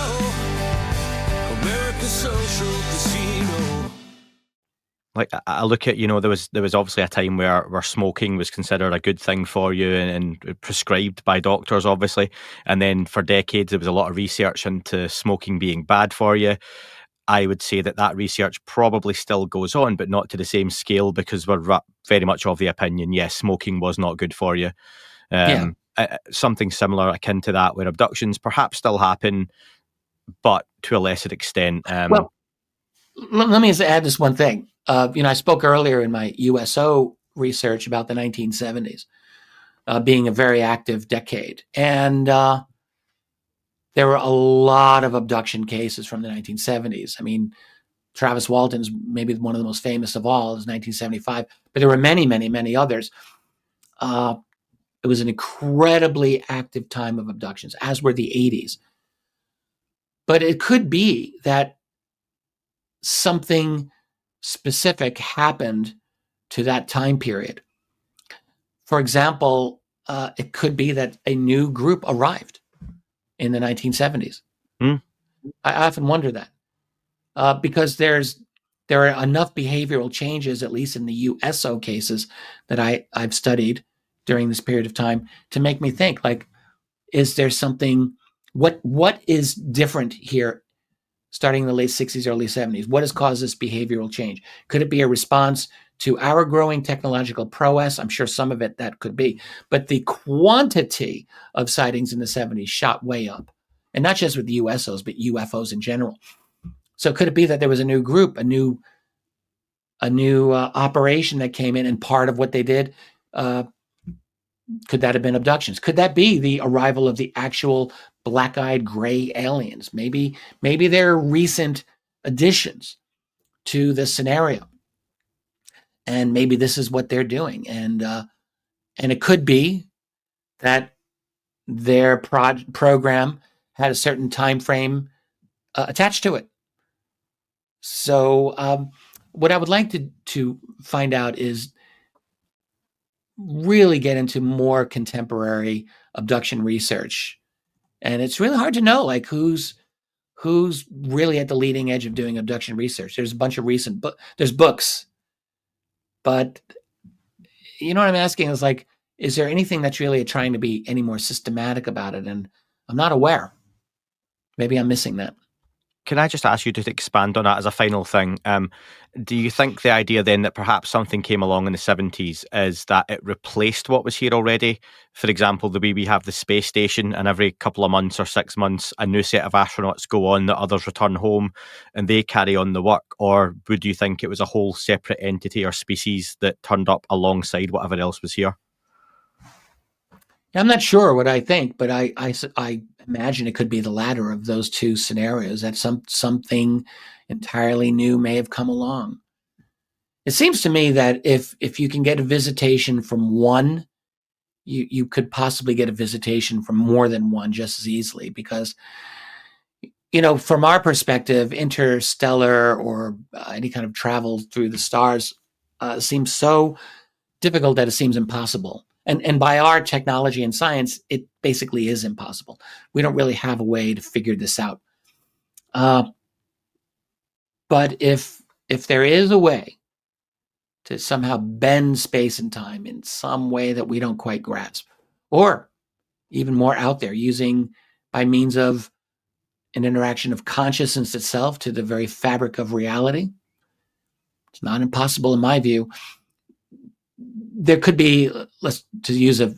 America's social casino. Like, I look at, there was obviously a time where smoking was considered a good thing for you and prescribed by doctors, obviously. And then for decades, there was a lot of research into smoking being bad for you. I would say that research probably still goes on, but not to the same scale, because we're very much of the opinion, yes, smoking was not good for you. Something similar akin to that, where abductions perhaps still happen, but to a lesser extent. Well, let me just add this one thing. I spoke earlier in my USO research about the 1970s being a very active decade. And there were a lot of abduction cases from the 1970s. I mean, Travis Walton's maybe one of the most famous of all is 1975, but there were many others. It was an incredibly active time of abductions, as were the 80s. But it could be that something specific happened to that time period. For example, it could be that a new group arrived in the 1970s. I often wonder that because there are enough behavioral changes, at least in the USO cases that I've studied during this period of time, to make me think, like, is there something, what is different here starting in the late 60s, early 70s? What has caused this behavioral change? Could it be a response to our growing technological prowess? I'm sure some of it that could be. But the quantity of sightings in the 70s shot way up. And not just with USOs, but UFOs in general. So could it be that there was a new group, a new operation that came in, and part of what they did, could that have been abductions? Could that be the arrival of the actual black-eyed gray aliens? Maybe they're recent additions to the scenario, and maybe this is what they're doing. And it could be that their program had a certain time frame attached to it. So what I would like to find out is really get into more contemporary abduction research. And it's really hard to know, like, who's really at the leading edge of doing abduction research. There's a bunch of recent there's books, but you know what I'm asking is, like, is there anything that's really trying to be any more systematic about it? And I'm not aware. Maybe I'm missing that. Can I just ask you to expand on that as a final thing? Do you think the idea then that perhaps something came along in the 70s is that it replaced what was here already? For example, the way we have the space station, and every couple of months or 6 months, a new set of astronauts go on, that others return home and they carry on the work? Or would you think it was a whole separate entity or species that turned up alongside whatever else was here? I'm not sure what I think, but I imagine it could be the latter of those two scenarios, that something entirely new may have come along. It seems to me that if you can get a visitation from one, you could possibly get a visitation from more than one just as easily, because from our perspective, interstellar or any kind of travel through the stars seems so difficult that it seems impossible. And by our technology and science, it basically is impossible. We don't really have a way to figure this out. But if there is a way to somehow bend space and time in some way that we don't quite grasp, or even more out there, using by means of an interaction of consciousness itself to the very fabric of reality, it's not impossible in my view. There could be, to use a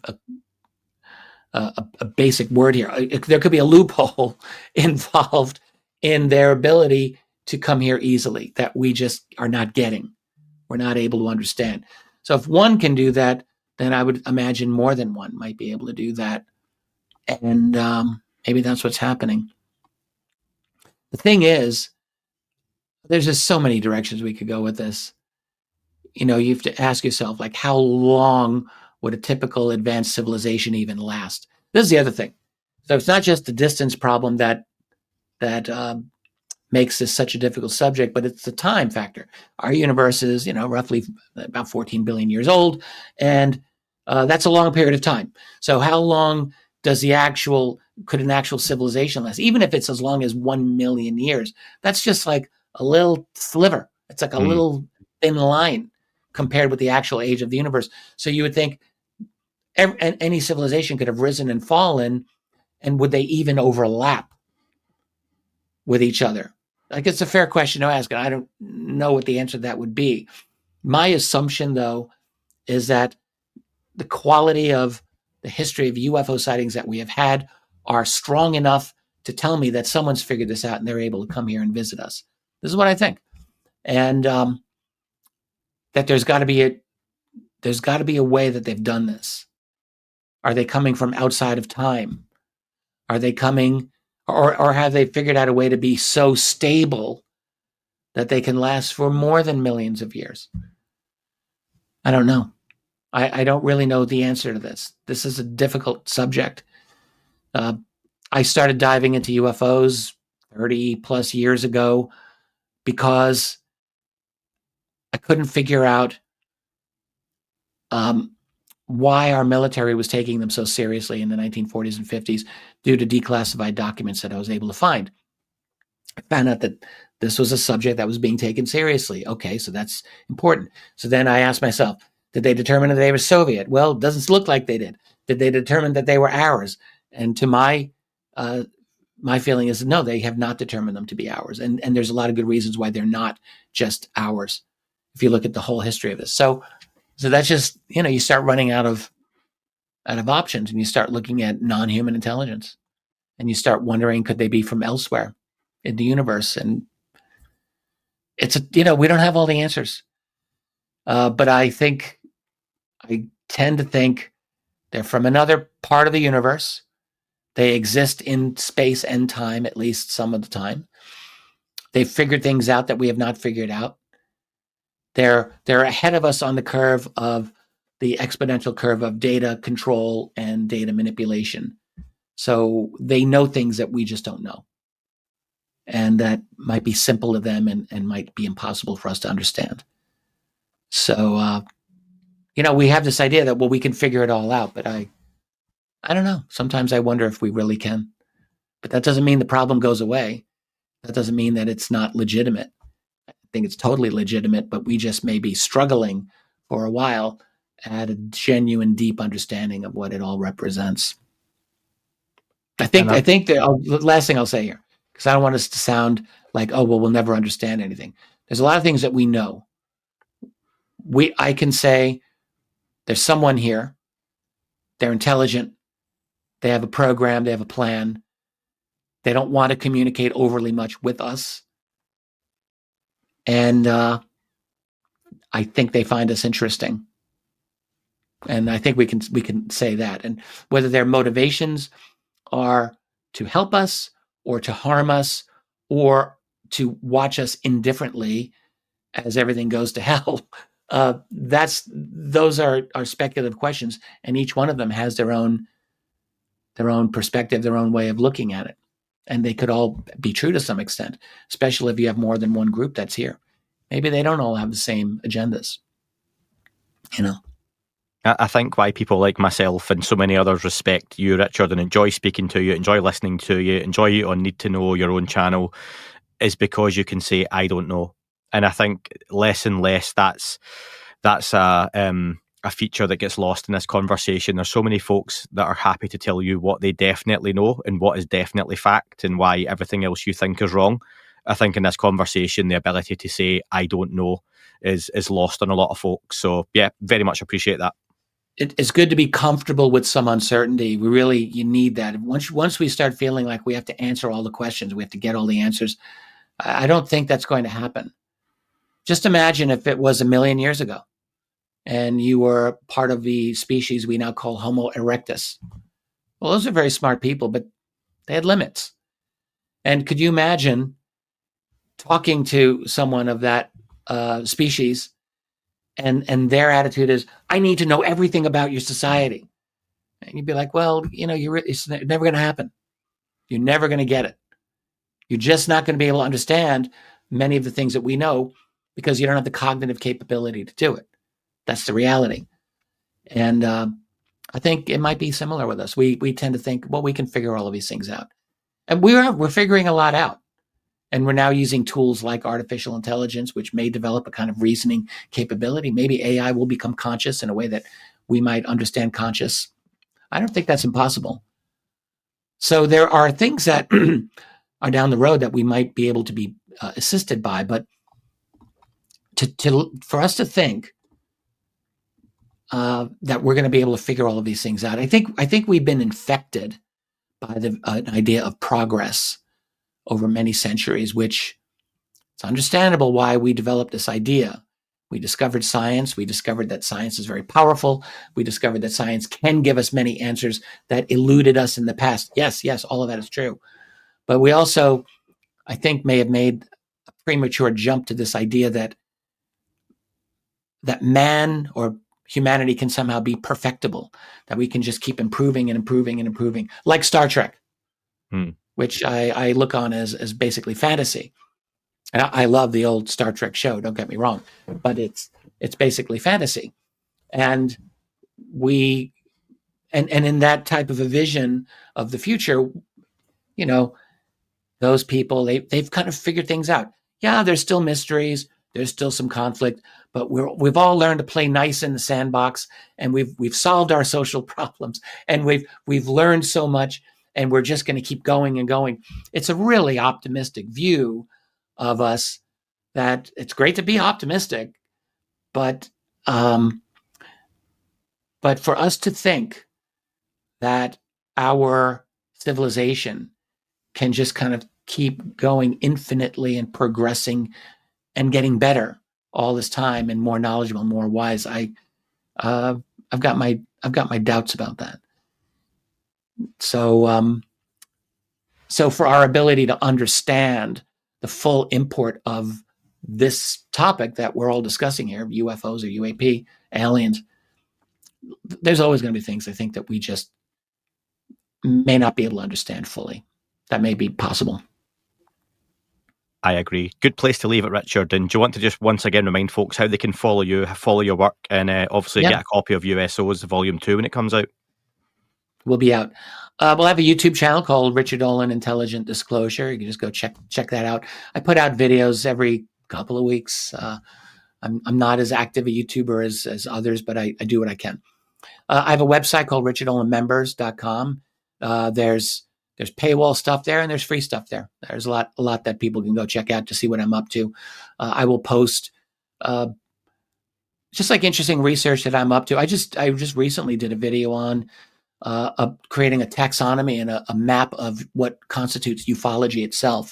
basic word here, there could be a loophole involved in their ability to come here easily that we just are not getting. We're not able to understand. So if one can do that, then I would imagine more than one might be able to do that. And maybe that's what's happening. The thing is, there's just so many directions we could go with this. You have to ask yourself, like, how long would a typical advanced civilization even last? This is the other thing. So it's not just the distance problem that makes this such a difficult subject, but it's the time factor. Our universe is, roughly about 14 billion years old, and that's a long period of time. So how long does could an actual civilization last? Even if it's as long as 1 million years, that's just like a little sliver. It's like a little thin line compared with the actual age of the universe. So you would think any civilization could have risen and fallen, and would they even overlap with each other? Like, it's a fair question to ask, and I don't know what the answer to that would be. My assumption, though, is that the quality of the history of UFO sightings that we have had are strong enough to tell me that someone's figured this out and they're able to come here and visit us. This is what I think. And that there's got to be a way that they've done this. Are they coming from outside of time? Are they coming, or have they figured out a way to be so stable that they can last for more than millions of years? I don't know. I don't really know the answer to this. This is a difficult subject. I started diving into UFOs 30 plus years ago because I couldn't figure out why our military was taking them so seriously in the 1940s and 50s due to declassified documents that I was able to find. I found out that this was a subject that was being taken seriously. Okay, so that's important. So then I asked myself, did they determine that they were Soviet? Well, it doesn't look like they did. Did they determine that they were ours? And to my feeling is no, they have not determined them to be ours. And there's a lot of good reasons why they're not just ours, if you look at the whole history of this. So that's just, you start running out of options, and you start looking at non-human intelligence, and you start wondering, could they be from elsewhere in the universe? And it's we don't have all the answers. But I tend to think they're from another part of the universe. They exist in space and time, at least some of the time. They've figured things out that we have not figured out. They're ahead of us on the curve of the exponential curve of data control and data manipulation. So they know things that we just don't know. And that might be simple to them and might be impossible for us to understand. So, we have this idea that, well, we can figure it all out, but I don't know. Sometimes I wonder if we really can. But that doesn't mean the problem goes away. That doesn't mean that it's not legitimate. I think it's totally legitimate, but we just may be struggling for a while at a genuine, deep understanding of what it all represents. I think the last thing I'll say here, because I don't want us to sound like, oh, well, we'll never understand anything. There's a lot of things that we know. I can say there's someone here. They're intelligent. They have a program. They have a plan. They don't want to communicate overly much with us. And I think they find us interesting. And I think we can say that. And whether their motivations are to help us or to harm us or to watch us indifferently as everything goes to hell, those are speculative questions, and each one of them has their own perspective, their own way of looking at it. And they could all be true to some extent, especially if you have more than one group that's here. Maybe they don't all have the same agendas, you know. I think why people like myself and so many others respect you, Richard, and enjoy speaking to you, enjoy listening to you, enjoy you on Need to Know, your own channel, is because you can say, I don't know. And I think less and less that's a feature that gets lost in this conversation. There's so many folks that are happy to tell you what they definitely know and what is definitely fact and why everything else you think is wrong. I think in this conversation, the ability to say, I don't know is lost on a lot of folks. So yeah, very much appreciate that. It's good to be comfortable with some uncertainty. You need that. Once we start feeling like we have to answer all the questions, we have to get all the answers, I don't think that's going to happen. Just imagine if it was 1 million years ago and you were part of the species we now call Homo erectus. Well, those are very smart people, but they had limits. And could you imagine talking to someone of that species and their attitude is, I need to know everything about your society. And you'd be like, well, it's never going to happen. You're never going to get it. You're just not going to be able to understand many of the things that we know because you don't have the cognitive capability to do it. That's the reality. And I think it might be similar with us. We tend to think, well, we can figure all of these things out. And we're figuring a lot out. And we're now using tools like artificial intelligence, which may develop a kind of reasoning capability. Maybe AI will become conscious in a way that we might understand conscious. I don't think that's impossible. So there are things that are down the road that we might be able to be assisted by. But for us to think that we're going to be able to figure all of these things out, I think we've been infected by the idea of progress over many centuries, which it's understandable why we developed this idea. We discovered science. We discovered that science is very powerful. We discovered that science can give us many answers that eluded us in the past. Yes, all of that is true. But we also, I think, may have made a premature jump to this idea that man or humanity can somehow be perfectible, that we can just keep improving and improving and improving, like Star Trek. Which I look on as basically fantasy. And I love the old Star Trek show, don't get me wrong, but it's basically fantasy. And and in that type of a vision of the future, those people, they've kind of figured things out. Yeah, there's still mysteries, there's still some conflict, but we've all learned to play nice in the sandbox, and we've solved our social problems, and we've learned so much. And we're just going to keep going and going. It's a really optimistic view of us that it's great to be optimistic, but for us to think that our civilization can just kind of keep going infinitely and progressing and getting better all this time and more knowledgeable, more wise, I've got my doubts about that. So for our ability to understand the full import of this topic that we're all discussing here, UFOs or UAP, aliens, there's always going to be things I think that we just may not be able to understand fully. That may be possible. I agree. Good place to leave it, Richard. And do you want to just once again remind folks how they can follow you, follow your work, and obviously get a copy of USOs Volume 2 when it comes out? Will be out. We'll have a YouTube channel called Richard Olin Intelligent Disclosure. You can just go check that out. I put out videos every couple of weeks. I'm not as active a YouTuber as others, but I do what I can. I have a website called richardolinmembers.com. There's paywall stuff there, and there's free stuff there. There's a lot that people can go check out to see what I'm up to. I will post just like interesting research that I'm up to. I just recently did a video on creating a taxonomy and a map of what constitutes ufology itself.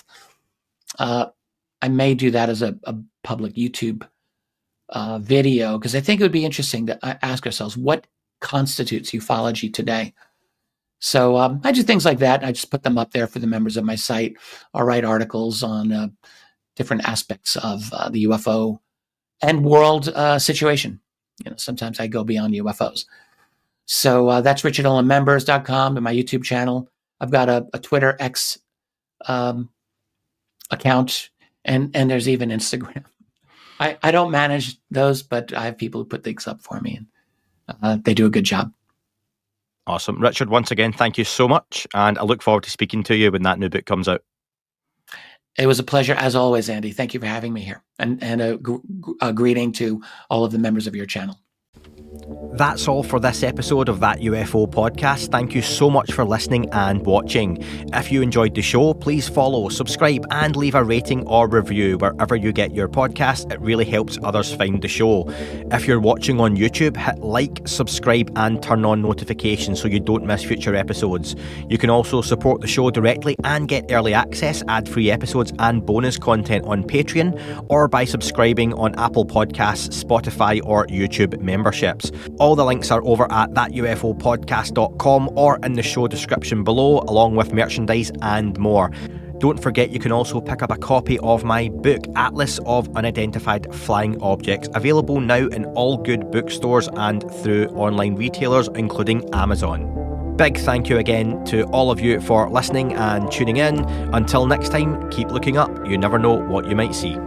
I may do that as a public YouTube video, because I think it would be interesting to ask ourselves what constitutes ufology today. So I do things like that. I just put them up there for the members of my site. I'll write articles on different aspects of the UFO and world situation. Sometimes I go beyond UFOs. So that's richardolinmembers.com and my YouTube channel. I've got a Twitter X account, and there's even Instagram. I don't manage those, but I have people who put things up for me, and they do a good job. Awesome. Richard, once again, thank you so much, and I look forward to speaking to you when that new book comes out. It was a pleasure, as always, Andy. Thank you for having me here, and a greeting to all of the members of your channel. That's all for this episode of That UFO Podcast. Thank you so much for listening and watching. If you enjoyed the show, please follow, subscribe, and leave a rating or review wherever you get your podcast. It really helps others find the show. If you're watching on YouTube, hit like, subscribe, and turn on notifications so you don't miss future episodes. You can also support the show directly and get early access, ad-free episodes, and bonus content on Patreon, or by subscribing on Apple Podcasts, Spotify, or YouTube memberships. All the links are over at thatufopodcast.com or in the show description below, along with merchandise and more. Don't forget you can also pick up a copy of my book, Atlas of Unidentified Flying Objects, available now in all good bookstores and through online retailers, including Amazon. Big thank you again to all of you for listening and tuning in. Until next time, keep looking up. You never know what you might see.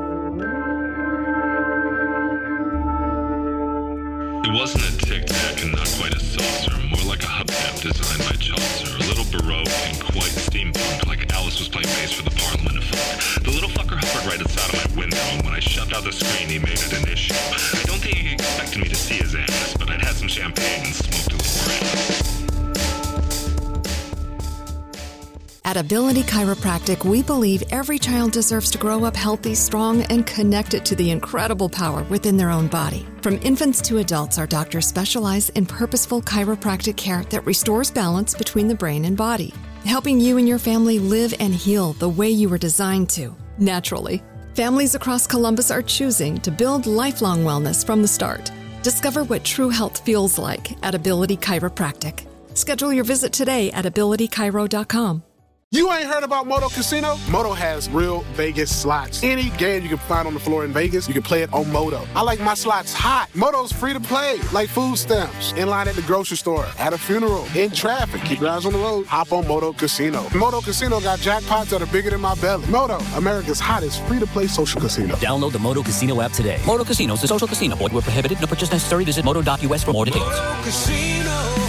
It wasn't a tic-tac and not quite a saucer, more like a hubcap designed by Chaucer, a little Baroque and quite steampunk, like Alice was playing bass for the Parliament of Funk. The little fucker hovered right outside of my window, and when I shoved out the screen, he made it an issue. I don't think he expected me to see his ass, but I'd had some champagne and smoked a little grass. At Ability Chiropractic, we believe every child deserves to grow up healthy, strong, and connected to the incredible power within their own body. From infants to adults, our doctors specialize in purposeful chiropractic care that restores balance between the brain and body, helping you and your family live and heal the way you were designed to, naturally. Families across Columbus are choosing to build lifelong wellness from the start. Discover what true health feels like at Ability Chiropractic. Schedule your visit today at abilitychiro.com. You ain't heard about Moto Casino? Moto has real Vegas slots. Any game you can find on the floor in Vegas, you can play it on Moto. I like my slots hot. Moto's free to play, like food stamps. In line at the grocery store, at a funeral, in traffic. Keep your eyes on the road. Hop on Moto Casino. Moto Casino got jackpots that are bigger than my belly. Moto, America's hottest free-to-play social casino. Download the Moto Casino app today. Moto Casino is a social casino. Void where prohibited. No purchase necessary. Visit moto.us for more details. Moto Casino.